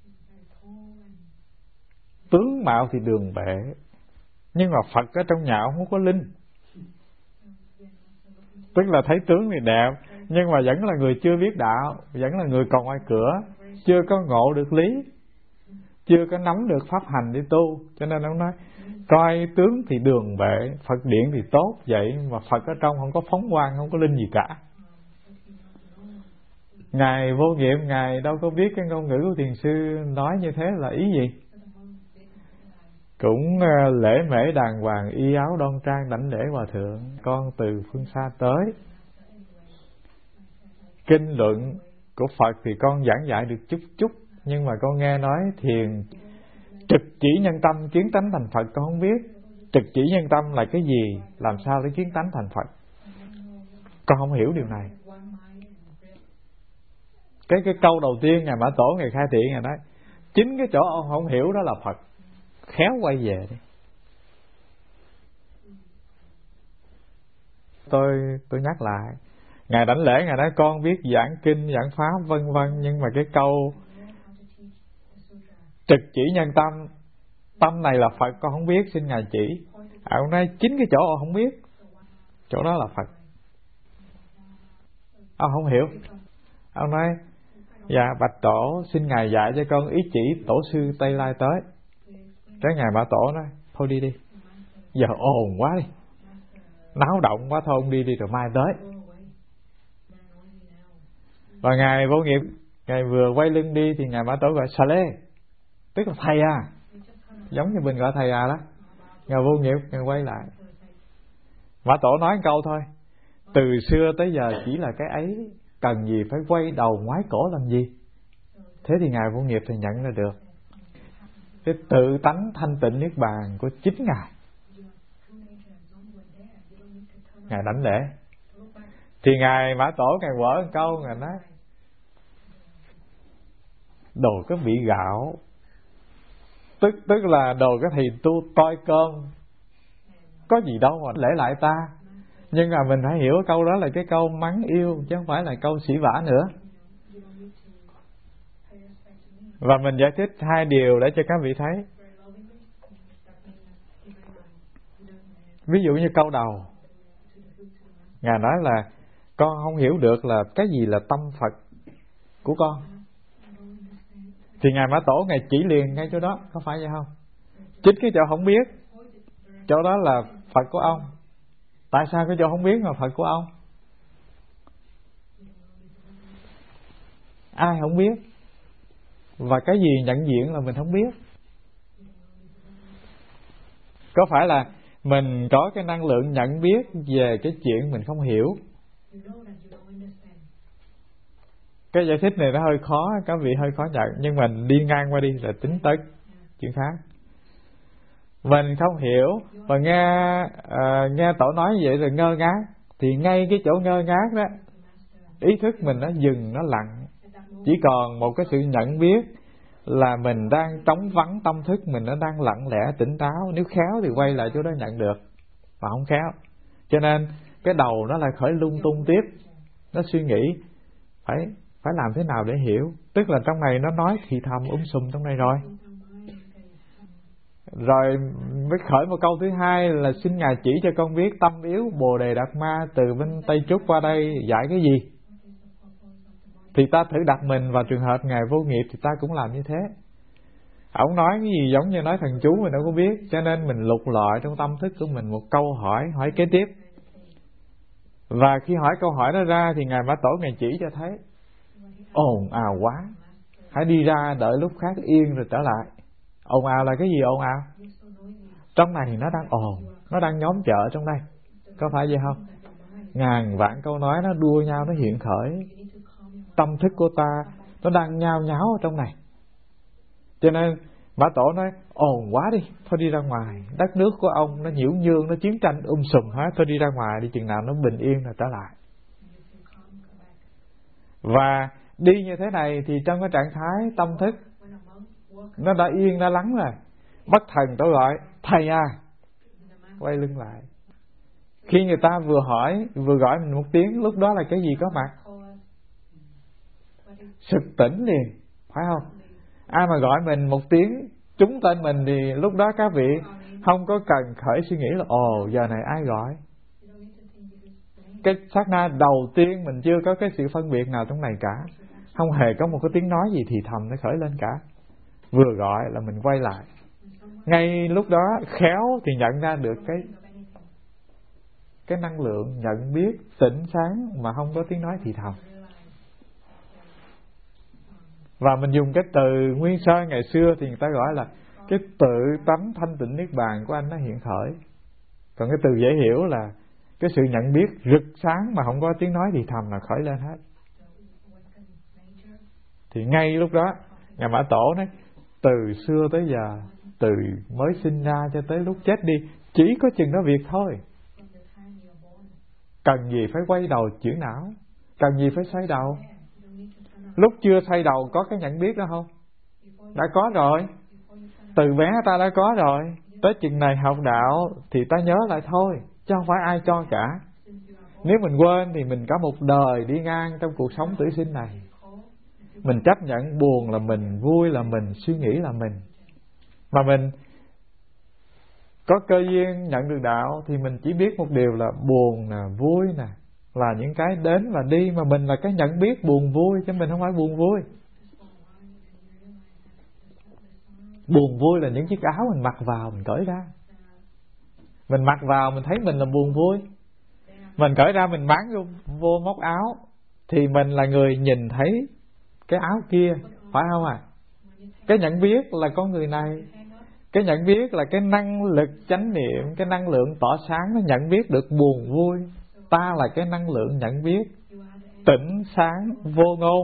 tướng mạo thì đường bệ, nhưng mà Phật ở trong nhà ông không có linh. Tức là thấy tướng thì đẹp, nhưng mà vẫn là người chưa biết đạo, vẫn là người còn ngoài cửa, chưa có ngộ được lý, chưa có nắm được pháp hành để tu. Cho nên ông nói coi tướng thì đường bệ, Phật điện thì tốt vậy, mà Phật ở trong không có phóng quang, không có linh gì cả. Ngài Vô Nghiệp, Ngài đâu có biết cái ngôn ngữ của thiền sư nói như thế là ý gì. Cũng lễ mễ đàng hoàng, y áo đoan trang, đảnh lễ hòa thượng, con từ phương xa tới. Kinh luận của Phật thì con giảng dạy được chút chút, nhưng mà con nghe nói thiền trực chỉ nhân tâm kiến tánh thành Phật con không biết. Trực chỉ nhân tâm là cái gì, làm sao để kiến tánh thành Phật, con không hiểu điều này. Cái cái câu đầu tiên Ngài Mã Tổ Ngài khai thị, Ngài nói chính cái chỗ ông không hiểu đó là Phật, khéo quay về đi. Tôi tôi nhắc lại, Ngài đảnh lễ Ngài nói con biết giảng kinh giảng pháp vân vân, nhưng mà cái câu trực chỉ nhân tâm, tâm này là Phật con không biết, xin Ngài chỉ. À, ông nói chính cái chỗ ông không biết, chỗ đó là Phật. Ông không hiểu. Ông nói dạ bạch Tổ, xin Ngài dạy cho con ý chỉ tổ sư Tây Lai tới. Cái Ngài Mã Tổ nói thôi đi đi, giờ ồn quá đi, náo động quá, thôi ông đi đi rồi mai tới. Và Ngài Vô Nghiệp, Ngài vừa quay lưng đi thì Ngài Mã Tổ gọi Sa Lê, tức là thầy à, giống như mình gọi thầy à đó. Ngài Vô Nghiệp Ngài quay lại, Mã Tổ nói một câu thôi, từ xưa tới giờ chỉ là cái ấy, cần gì phải quay đầu ngoái cổ làm gì. Thế thì Ngài Vô Nghiệp thì nhận ra được cái tự tánh thanh tịnh niết bàn của chính Ngài. Ngài đảnh lễ thì Ngài Mã Tổ Ngài quở một câu, Ngài nói đồ cái vị gạo, tức tức là đồ cái thầy tu toi cơm, có gì đâu mà lễ lại ta. Nhưng mà mình phải hiểu câu đó là cái câu mắng yêu, chứ không phải là câu sỉ vả nữa. Và mình giải thích hai điều để cho các vị thấy. Ví dụ như câu đầu, Ngài nói là con không hiểu được là cái gì là tâm Phật của con. Thì Ngài Mã Tổ Ngài chỉ liền ngay chỗ đó, có phải vậy không? Chính cái chỗ không biết, chỗ đó là Phật của ông. Tại sao cái chỗ không biết mà Phật của ông? Ai không biết? Và cái gì nhận diện là mình không biết? Có phải là mình có cái năng lượng nhận biết về cái chuyện mình không hiểu? Cái giải thích này nó hơi khó, các vị hơi khó nhận, nhưng mình đi ngang qua đi là tính tới chuyện khác. Mình không hiểu và nghe uh, nghe Tổ nói như vậy rồi ngơ ngác, thì ngay cái chỗ ngơ ngác đó, ý thức mình nó dừng, nó lặng, chỉ còn một cái sự nhận biết là mình đang trống vắng, tâm thức mình nó đang lặng lẽ tỉnh táo. Nếu khéo thì quay lại chỗ đó nhận được, mà không khéo, cho nên cái đầu nó lại khởi lung tung tiếp, nó suy nghĩ phải phải làm thế nào để hiểu. Tức là trong này nó nói thì thầm um sùm trong này rồi. Rồi mới khởi một câu thứ hai là xin Ngài chỉ cho con biết tâm yếu Bồ Đề Đạt Ma từ bên Tây Trúc qua đây dạy cái gì. Thì ta thử đặt mình vào trường hợp Ngài Vô Nghiệp thì ta cũng làm như thế. Ông nói cái gì giống như nói thần chú mình đâu có biết, cho nên mình lục lọi trong tâm thức của mình một câu hỏi, hỏi kế tiếp. Và khi hỏi câu hỏi đó ra thì Ngài Mã Tổ Ngài chỉ cho thấy ồn ào quá, Hãy đi ra đợi lúc khác yên rồi trở lại. Ồn ào là cái gì ồn ào? Trong này nó đang ồn, nó đang nhóm chợ trong đây. Có phải vậy không? Ngàn vạn câu nói nó đua nhau, nó hiện khởi. Tâm thức của ta nó đang nhao nháo ở trong này. Cho nên Mã Tổ nói ồn quá đi, thôi đi ra ngoài. Đất nước của ông nó nhiễu nhương, nó chiến tranh um sùm hết, thôi đi ra ngoài đi, chừng nào nó bình yên rồi trở lại. Và đi như thế này thì trong cái trạng thái tâm thức nó đã yên, đã lắng rồi. Bất thần tôi gọi thầy à, quay lưng lại. Khi người ta vừa hỏi, vừa gọi mình một tiếng, lúc đó là cái gì có mặt? Sực tỉnh liền, phải không? Ai mà gọi mình một tiếng trúng tên mình thì lúc đó các vị không có cần khởi suy nghĩ là ồ giờ này ai gọi. Cái sát na đầu tiên mình chưa có cái sự phân biệt nào trong này cả, không hề có một cái tiếng nói gì thì thầm nó khởi lên cả. Vừa gọi là mình quay lại. Ngay lúc đó khéo thì nhận ra được cái cái năng lượng nhận biết tỉnh sáng mà không có tiếng nói thì thầm. Và mình dùng cái từ nguyên sơ ngày xưa thì người ta gọi là cái tự tánh thanh tịnh niết bàn của anh nó hiện khởi. Còn cái từ dễ hiểu là cái sự nhận biết rực sáng mà không có tiếng nói thì thầm là khởi lên hết. Thì ngay lúc đó Ngài Mã Tổ nói từ xưa tới giờ, từ mới sinh ra cho tới lúc chết đi, chỉ có chừng đó việc thôi. Cần gì phải quay đầu chuyển não, cần gì phải xoay đầu. Lúc chưa xoay đầu có cái nhận biết đó không? Đã có rồi. Từ bé ta đã có rồi. Tới chừng này học đạo thì ta nhớ lại thôi, chứ không phải ai cho cả. Nếu mình quên thì mình cả một đời đi ngang trong cuộc sống tử sinh này. Mình chấp nhận buồn là mình, vui là mình, suy nghĩ là mình. Mà mình có cơ duyên nhận được đạo thì mình chỉ biết một điều là buồn nè, vui nè, là những cái đến và đi, mà mình là cái nhận biết buồn vui chứ mình không phải buồn vui. Buồn vui là những chiếc áo mình mặc vào, mình cởi ra. Mình mặc vào mình thấy mình là buồn vui, mình cởi ra mình bán vô, vô móc áo thì mình là người nhìn thấy cái áo kia, phải không à? Cái nhận biết là con người này. Cái nhận biết là cái năng lực chánh niệm, cái năng lượng tỏ sáng nó nhận biết được buồn vui. Ta là cái năng lượng nhận biết tỉnh sáng vô ngôn,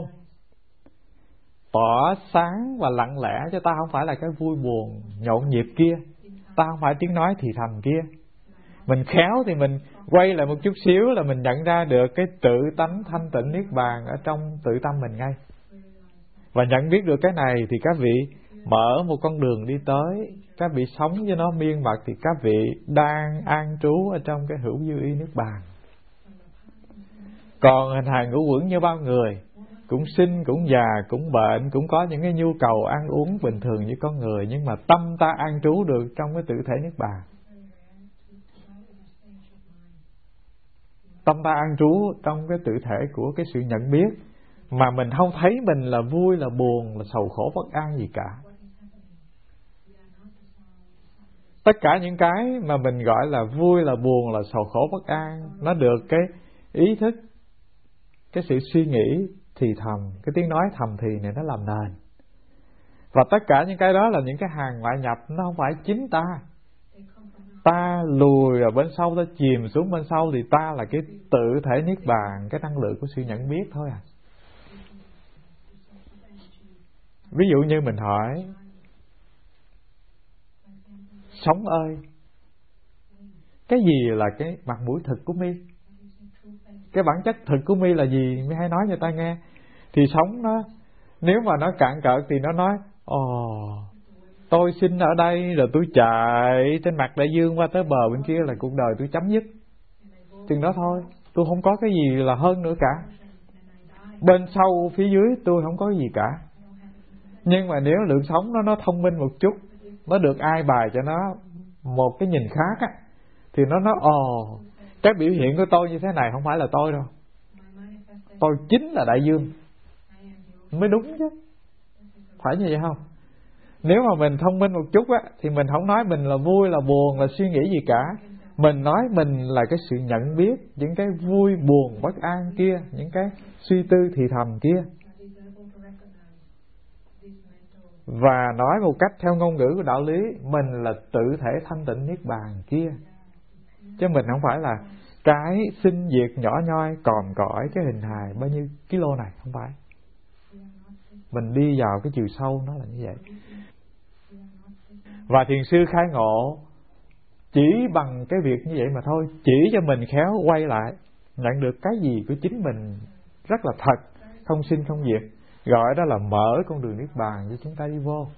tỏ sáng và lặng lẽ, chứ ta không phải là cái vui buồn nhộn nhịp kia, ta không phải tiếng nói thì thầm kia. Mình khéo thì mình quay lại một chút xíu là mình nhận ra được cái tự tánh thanh tịnh niết bàn ở trong tự tâm mình ngay. Và nhận biết được cái này thì các vị mở một con đường đi tới, các vị sống với nó miên mật thì các vị đang an trú ở trong cái hữu dư y niết bàn. Còn hình hài ngũ uẩn như bao người, cũng sinh, cũng già, cũng bệnh, cũng có những cái nhu cầu ăn uống bình thường như con người, nhưng mà tâm ta an trú được trong cái tự thể niết bàn. Tâm ta an trú trong cái tự thể của cái sự nhận biết, mà mình không thấy mình là vui, là buồn, là sầu khổ bất an gì cả. Tất cả những cái mà mình gọi là vui, là buồn, là sầu khổ bất an, nó được cái ý thức, cái sự suy nghĩ thì thầm, cái tiếng nói thầm thì này nó làm nền. Và tất cả những cái đó là những cái hàng ngoại nhập, nó không phải chính ta. Ta lùi ở bên sâu, ta chìm xuống bên sâu thì ta là cái tự thể niết bàn, cái năng lượng của sự nhận biết thôi à. Ví dụ như mình hỏi sống ơi, cái gì là cái mặt mũi thực của mi? Cái bản chất thực của mi là gì? Mi hãy nói cho ta nghe. Thì sống nó, nếu mà nó cạn cợt thì nó nói ồ, tôi sinh ở đây rồi tôi chạy trên mặt đại dương qua tới bờ bên kia là cuộc đời tôi chấm dứt. Chừng đó thôi, tôi không có cái gì là hơn nữa cả. Bên sau phía dưới tôi không có cái gì cả. Nhưng mà nếu lượng sống nó nó thông minh một chút, nó được ai bài cho nó một cái nhìn khác á, thì nó nói ồ, cái biểu hiện của tôi như thế này không phải là tôi đâu, tôi chính là đại dương, mới đúng chứ, phải như vậy không? Nếu mà mình thông minh một chút á, thì mình không nói mình là vui, là buồn, là suy nghĩ gì cả. Mình nói mình là cái sự nhận biết những cái vui, buồn, bất an kia, những cái suy tư thì thầm kia. Và nói một cách theo ngôn ngữ của đạo lý, mình là tự thể thanh tịnh niết bàn kia, chứ mình không phải là cái sinh diệt nhỏ nhoi còm cõi cái hình hài bao nhiêu kilo này, không phải. Mình đi vào cái chiều sâu nó là như vậy. Và thiền sư khai ngộ chỉ bằng cái việc như vậy mà thôi, chỉ cho mình khéo quay lại nhận được cái gì của chính mình rất là thật, không sinh không diệt, gọi đó là mở con đường niết bàn cho chúng ta đi vô.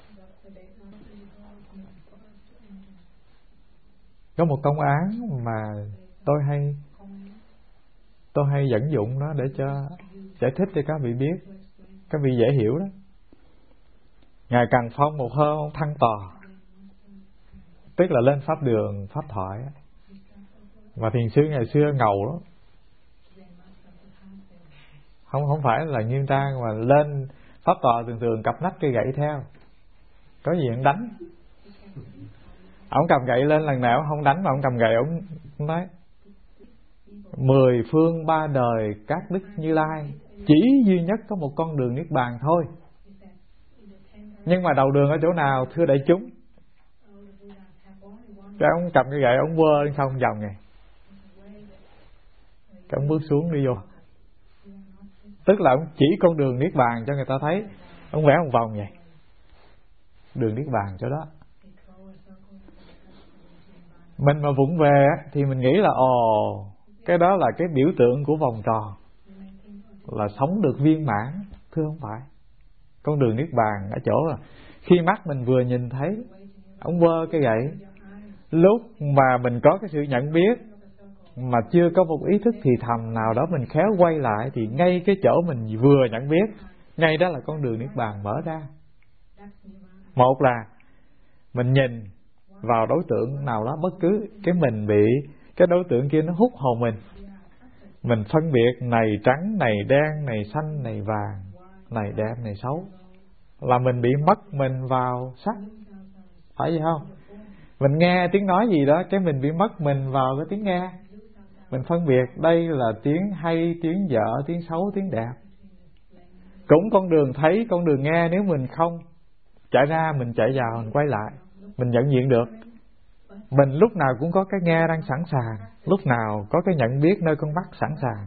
Có một công án mà tôi hay tôi hay dẫn dụng nó để cho giải thích cho các vị biết, các vị dễ hiểu đó. Ngài Cần Phong một hôm ông thăng tòa, tức là lên pháp đường pháp thoại. Mà thiền sư ngày xưa ngầu lắm, không không phải là nghiêm trang, mà lên pháp tòa thường thường cặp nách cây gậy theo, có gì ông đánh. Ông cầm gậy lên lần nào không đánh, mà ông cầm gậy ông nói mười phương ba đời các đức Như Lai, chỉ duy nhất có một con đường niết bàn thôi. Nhưng mà đầu đường ở chỗ nào thưa đại chúng? Cái ông cầm cái gậy ông quơ lên không vòng này, cái ông bước xuống đi vô, tức là ông chỉ con đường niết bàn cho người ta thấy. Ông vẽ một vòng vậy, đường niết bàn chỗ đó. Mình mà vụng về thì mình nghĩ là ồ, cái đó là cái biểu tượng của vòng tròn, là sống được viên mãn. Thưa không phải. Con đường niết bàn ở chỗ là khi mắt mình vừa nhìn thấy ông vơ cái gậy, lúc mà mình có cái sự nhận biết mà chưa có một ý thức thì thầm nào đó, mình khéo quay lại thì ngay cái chỗ mình vừa nhận biết, ngay đó là con đường niết bàn mở ra. Một là mình nhìn vào đối tượng nào đó, bất cứ cái mình bị cái đối tượng kia nó hút hồn mình, mình phân biệt này trắng, này đen, này xanh, này vàng, này đẹp, này xấu, là mình bị mất mình vào sắc, phải vậy không? Mình nghe tiếng nói gì đó, cái mình bị mất mình vào cái tiếng nghe, mình phân biệt đây là tiếng hay, tiếng dở, tiếng xấu, tiếng đẹp. Cũng con đường thấy, con đường nghe, nếu mình không chạy ra, mình chạy vào, mình quay lại, mình nhận diện được mình lúc nào cũng có cái nghe đang sẵn sàng, lúc nào có cái nhận biết nơi con mắt sẵn sàng,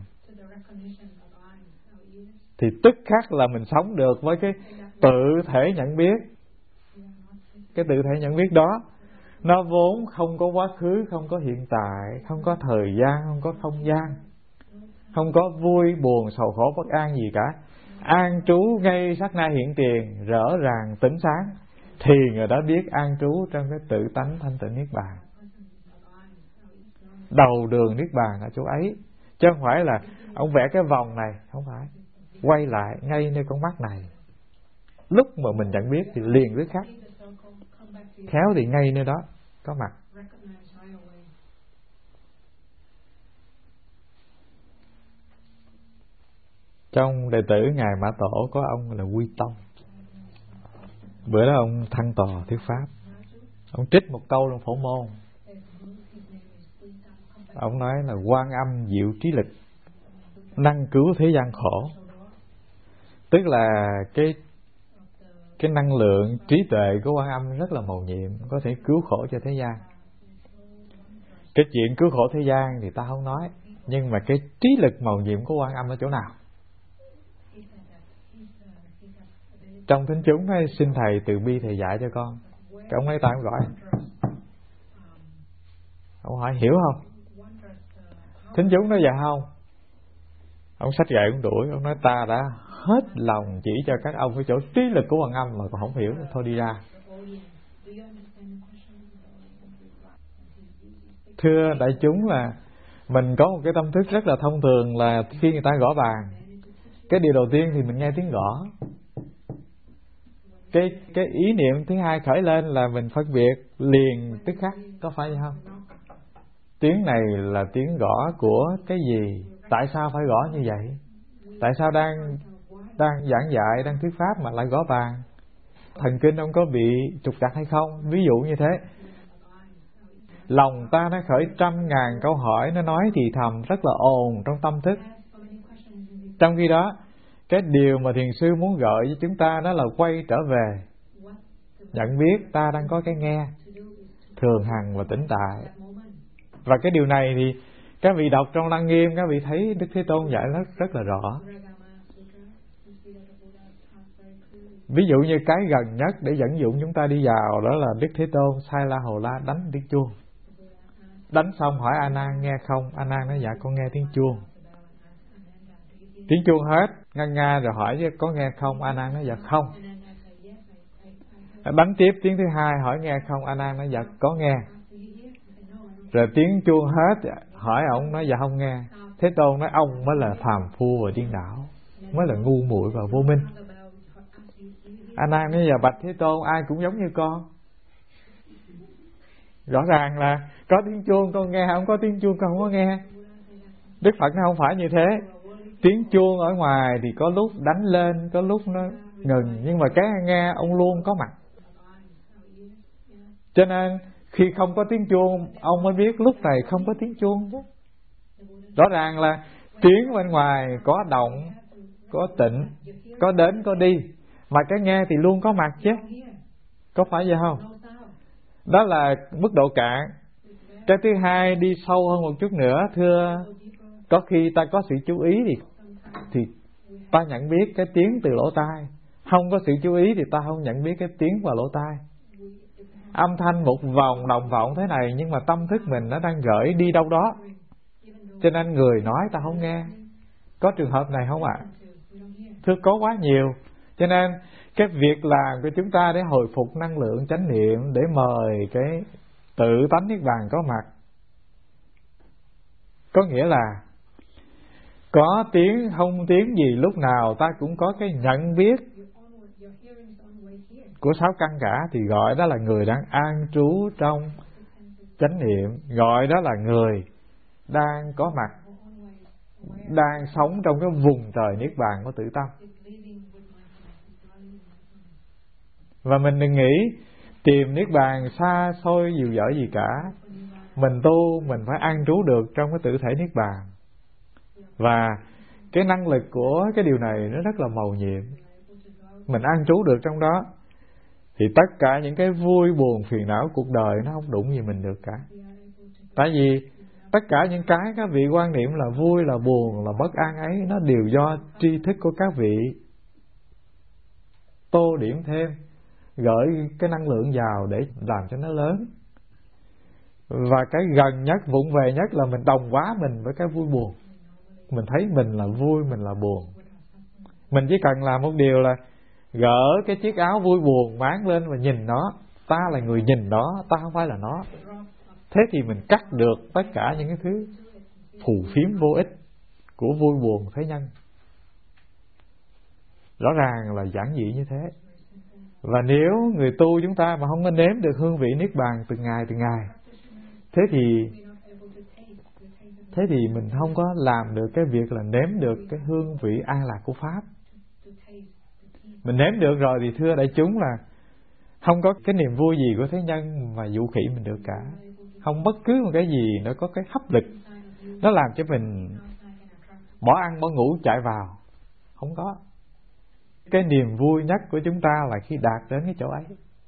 thì tức khắc là mình sống được với cái tự thể nhận biết. Cái tự thể nhận biết đó nó vốn không có quá khứ, không có hiện tại, không có thời gian, không có không gian, không có vui buồn sầu khổ bất an gì cả, an trú ngay sát na hiện tiền, rõ ràng tỉnh sáng, thì người đó biết an trú trong cái tự tánh thanh tịnh niết bàn. Đầu đường niết bàn ở chỗ ấy, chứ không phải là ông vẽ cái vòng này, không phải. Quay lại ngay nơi con mắt này, lúc mà mình nhận biết thì liền biết khác, khéo thì ngay nơi đó có mặt. Trong đệ tử Ngài Mã Tổ có ông là Quy Tông. Bữa đó ông thăng tòa thuyết pháp, ông trích một câu trong Phổ Môn. Ông nói là Quan Âm diệu trí lực, năng cứu thế gian khổ. Tức là cái cái năng lượng trí tuệ của Quan Âm rất là mầu nhiệm, có thể cứu khổ cho thế gian. Cái chuyện cứu khổ thế gian thì ta không nói, nhưng mà cái trí lực mầu nhiệm của Quan Âm ở chỗ nào? Trong thính chúng ấy, xin thầy từ bi thầy dạy cho con. Cái ông ấy ta ông gọi, ông hỏi hiểu không? Thính chúng nói dạ không. Ông xách gậy ông đuổi, ông nói ta đã hết lòng chỉ cho các ông cái chỗ trí lực của Quan Âm mà còn không hiểu, thôi đi ra. Thưa đại chúng, là mình có một cái tâm thức rất là thông thường, là khi người ta gõ bàn, cái điều đầu tiên thì mình nghe tiếng gõ. Cái cái ý niệm thứ hai khởi lên là mình phân biệt liền tức khắc, có phải vậy không? Tiếng này là tiếng gõ của cái gì? Tại sao phải gõ như vậy? Tại sao đang đang giảng dạy, đang thuyết pháp mà lại gõ bàn? Thần kinh ông có bị trục trặc hay không? Ví dụ như thế. Lòng ta nó khởi trăm ngàn câu hỏi, nó nói thì thầm rất là ồn trong tâm thức. Trong khi đó, cái điều mà thiền sư muốn gợi cho chúng ta đó là quay trở về nhận biết ta đang có cái nghe thường hằng và tĩnh tại. Và cái điều này thì các vị đọc trong Lăng Nghiêm, các vị thấy Đức Thế Tôn dạy rất rất là rõ. Ví dụ như cái gần nhất để dẫn dụ chúng ta đi vào đó là Đức Thế Tôn sai La Hầu La đánh tiếng chuông. Đánh xong hỏi A Nan nghe không? A Nan nói dạ con nghe tiếng chuông. Tiếng chuông hết ngân nga rồi hỏi có nghe không? A Nan nói dạ không. Đánh tiếp tiếng thứ hai hỏi nghe không? A Nan nói dạ có nghe. Rồi tiếng chuông hết hỏi ông nói dạ không nghe. Thế Tôn nói ông mới là phàm phu và điên đảo, mới là ngu muội và vô minh. A Nan nói giờ bạch Thế Tôn ai cũng giống như con. Rõ ràng là có tiếng chuông con nghe, không có tiếng chuông con không có nghe. Đức Phật nó không phải như thế. Tiếng chuông ở ngoài thì có lúc đánh lên, có lúc nó ngừng, nhưng mà cái nghe ông luôn có mặt. Cho nên khi không có tiếng chuông, ông mới biết lúc này không có tiếng chuông chứ. Rõ ràng là tiếng bên ngoài có động, có tịnh, có đến, có đi, mà cái nghe thì luôn có mặt chứ. Có phải vậy không? Đó là mức độ cạn. Cái thứ hai đi sâu hơn một chút nữa, thưa, có khi ta có sự chú ý thì thì ta nhận biết cái tiếng từ lỗ tai. Không có sự chú ý thì ta không nhận biết cái tiếng qua lỗ tai. Âm thanh một vòng đồng vọng thế này, nhưng mà tâm thức mình nó đang gửi đi đâu đó, cho nên người nói ta không nghe. Có trường hợp này không ạ? À? Thưa có quá nhiều. Cho nên cái việc làm của chúng ta để hồi phục năng lượng chánh niệm, để mời cái tự tánh Niết Bàn có mặt, có nghĩa là có tiếng không tiếng gì, lúc nào ta cũng có cái nhận biết của sáu căn cả, thì gọi đó là người đang an trú trong chánh niệm, gọi đó là người đang có mặt, đang sống trong cái vùng trời Niết Bàn của tự tâm. Và mình đừng nghĩ tìm Niết Bàn xa xôi dịu dở gì cả. Mình tu, mình phải an trú được trong cái tự thể Niết Bàn. Và cái năng lực của cái điều này nó rất là mầu nhiệm. Mình an trú được trong đó thì tất cả những cái vui buồn phiền não cuộc đời nó không đụng gì mình được cả. Tại vì tất cả những cái các vị quan niệm là vui, là buồn, là bất an ấy, nó đều do tri thức của các vị tô điểm thêm, gửi cái năng lượng vào để làm cho nó lớn. Và cái gần nhất, vụng về nhất là mình đồng hóa mình với cái vui buồn. Mình thấy mình là vui, mình là buồn. Mình chỉ cần làm một điều là gỡ cái chiếc áo vui buồn máng lên và nhìn nó. Ta là người nhìn nó, ta không phải là nó. Thế thì mình cắt được tất cả những cái thứ phù phiếm vô ích của vui buồn thế nhân. Rõ ràng là giản dị như thế. Và nếu người tu chúng ta mà không có nếm được hương vị Niết Bàn từng ngày từng ngày, thế thì thế thì mình không có làm được cái việc là nếm được cái hương vị an lạc của Pháp. Mình nếm được rồi thì thưa đại chúng là không có cái niềm vui gì của thế nhân mà dụ khỉ mình được cả. Không bất cứ một cái gì nó có cái hấp lực, nó làm cho mình bỏ ăn bỏ ngủ chạy vào. Không có. Cái niềm vui nhất của chúng ta là khi đạt đến cái chỗ ấy.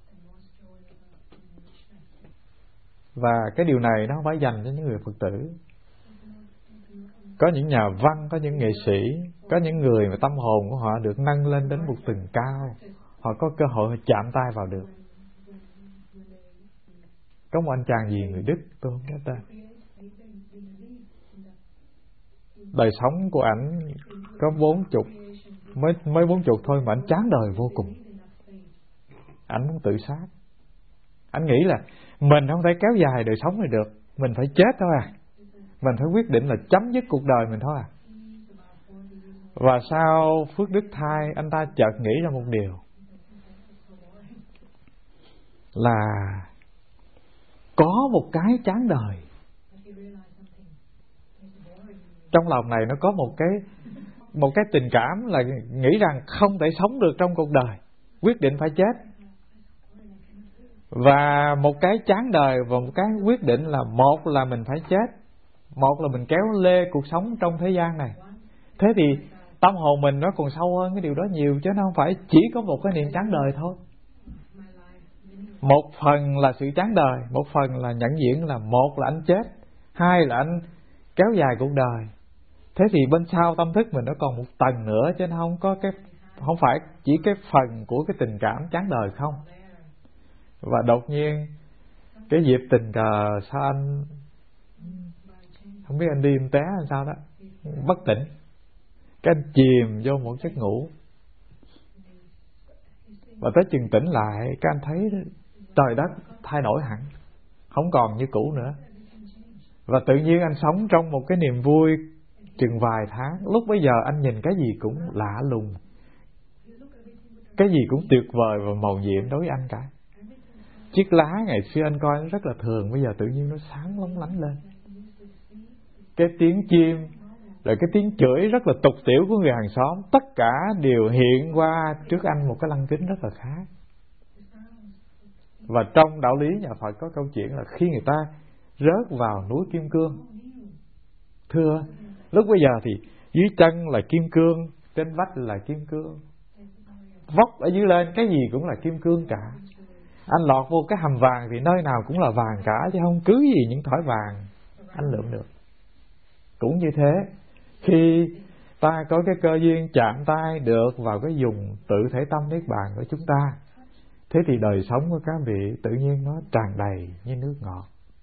Và cái điều này nó không phải dành cho những người Phật tử. Có những nhà văn, có những nghệ sĩ, có những người mà tâm hồn của họ được nâng lên đến một tầng cao, họ có cơ hội chạm tay vào được. Có một anh chàng gì người Đức, tôi không nhớ tên. Đời sống của ảnh có bốn chục, mới mới bốn chục thôi mà ảnh chán đời vô cùng. Ảnh muốn tự sát. Ảnh nghĩ là mình không thể kéo dài đời sống này được, mình phải chết thôi à. Mình phải quyết định là chấm dứt cuộc đời mình thôi à. Và sau phước đức thai, anh ta chợt nghĩ ra một điều là có một cái chán đời. Trong lòng này nó có một cái một cái tình cảm là nghĩ rằng không thể sống được trong cuộc đời, quyết định phải chết. Và một cái chán đời và một cái quyết định là một là mình phải chết, một là mình kéo lê cuộc sống trong thế gian này. Thế thì tâm hồn mình nó còn sâu hơn cái điều đó nhiều, chứ nó không phải chỉ có một cái niềm chán đời thôi. Một phần là sự chán đời, một phần là nhẫn nhịn, là một là anh chết, hai là anh kéo dài cuộc đời. Thế thì bên sau tâm thức mình nó còn một tầng nữa, chứ nó không có cái, không phải chỉ cái phần của cái tình cảm chán đời không. Và đột nhiên cái dịp tình cờ sao anh không biết anh đi anh té hay sao đó, bất tỉnh, cái anh chìm vô một giấc ngủ. Và tới chừng tỉnh lại, cái anh thấy trời đất thay đổi hẳn, không còn như cũ nữa. Và tự nhiên anh sống trong một cái niềm vui chừng vài tháng. Lúc bấy giờ anh nhìn cái gì cũng lạ lùng, cái gì cũng tuyệt vời và màu nhiệm đối với anh cả. Chiếc lá ngày xưa anh coi nó rất là thường, bây giờ tự nhiên nó sáng lóng lánh lên. Cái tiếng chim, rồi cái tiếng chửi rất là tục tĩu của người hàng xóm, tất cả đều hiện qua trước anh một cái lăng kính rất là khác. Và trong đạo lý nhà Phật có câu chuyện là khi người ta rớt vào núi Kim Cương, thưa, lúc bây giờ thì dưới chân là kim cương, trên vách là kim cương, vóc ở dưới lên cái gì cũng là kim cương cả. Anh lọt vô cái hầm vàng thì nơi nào cũng là vàng cả, chứ không cứ gì những thỏi vàng anh lượm được. Cũng như thế, khi ta có cái cơ duyên chạm tay được vào cái vùng tự thể tâm niết bàn của chúng ta, thế thì đời sống của các vị tự nhiên nó tràn đầy như nước ngọt.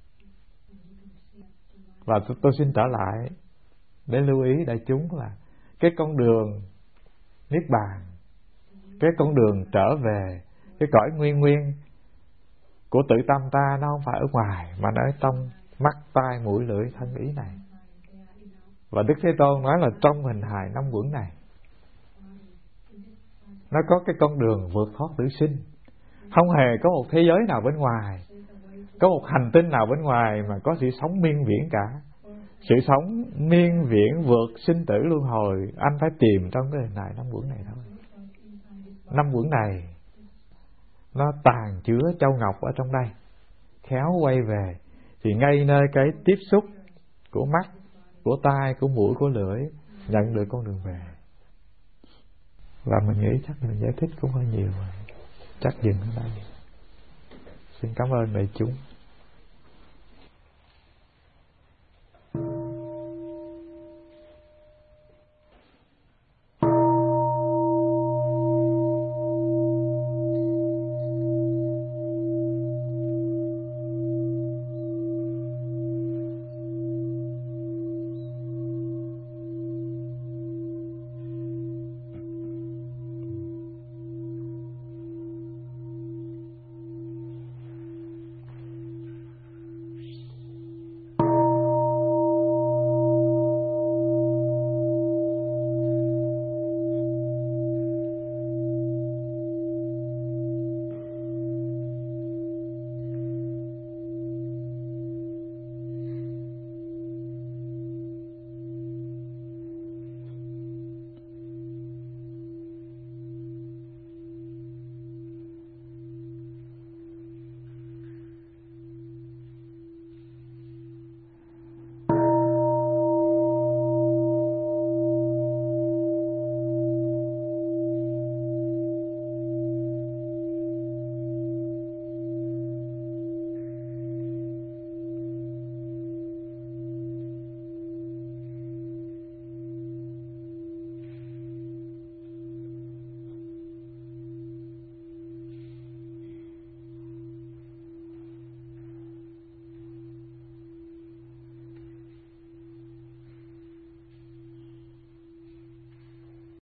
Và tôi, tôi xin trở lại để lưu ý đại chúng là cái con đường niết bàn, cái con đường trở về cái cõi nguyên nguyên của tự tâm ta, nó không phải ở ngoài mà nó ở trong mắt, tai, mũi, lưỡi, thân, ý này. Và Đức Thế Tôn nói là trong hình hài năm uẩn này, nó có cái con đường vượt thoát tử sinh. Không hề có một thế giới nào bên ngoài, có một hành tinh nào bên ngoài mà có sự sống miên viễn cả. Sự sống miên viễn vượt sinh tử luân hồi, anh phải tìm trong cái hình hài năm uẩn này thôi. Năm uẩn này nó tàn chứa châu ngọc ở trong đây. Khéo quay về thì ngay nơi cái tiếp xúc của mắt, của tai, của mũi, của lưỡi nhận được con đường về. Và mình nghĩ chắc mình giải thích cũng hơi nhiều rồi, chắc dừng ở đây. Xin cảm ơn đại chúng.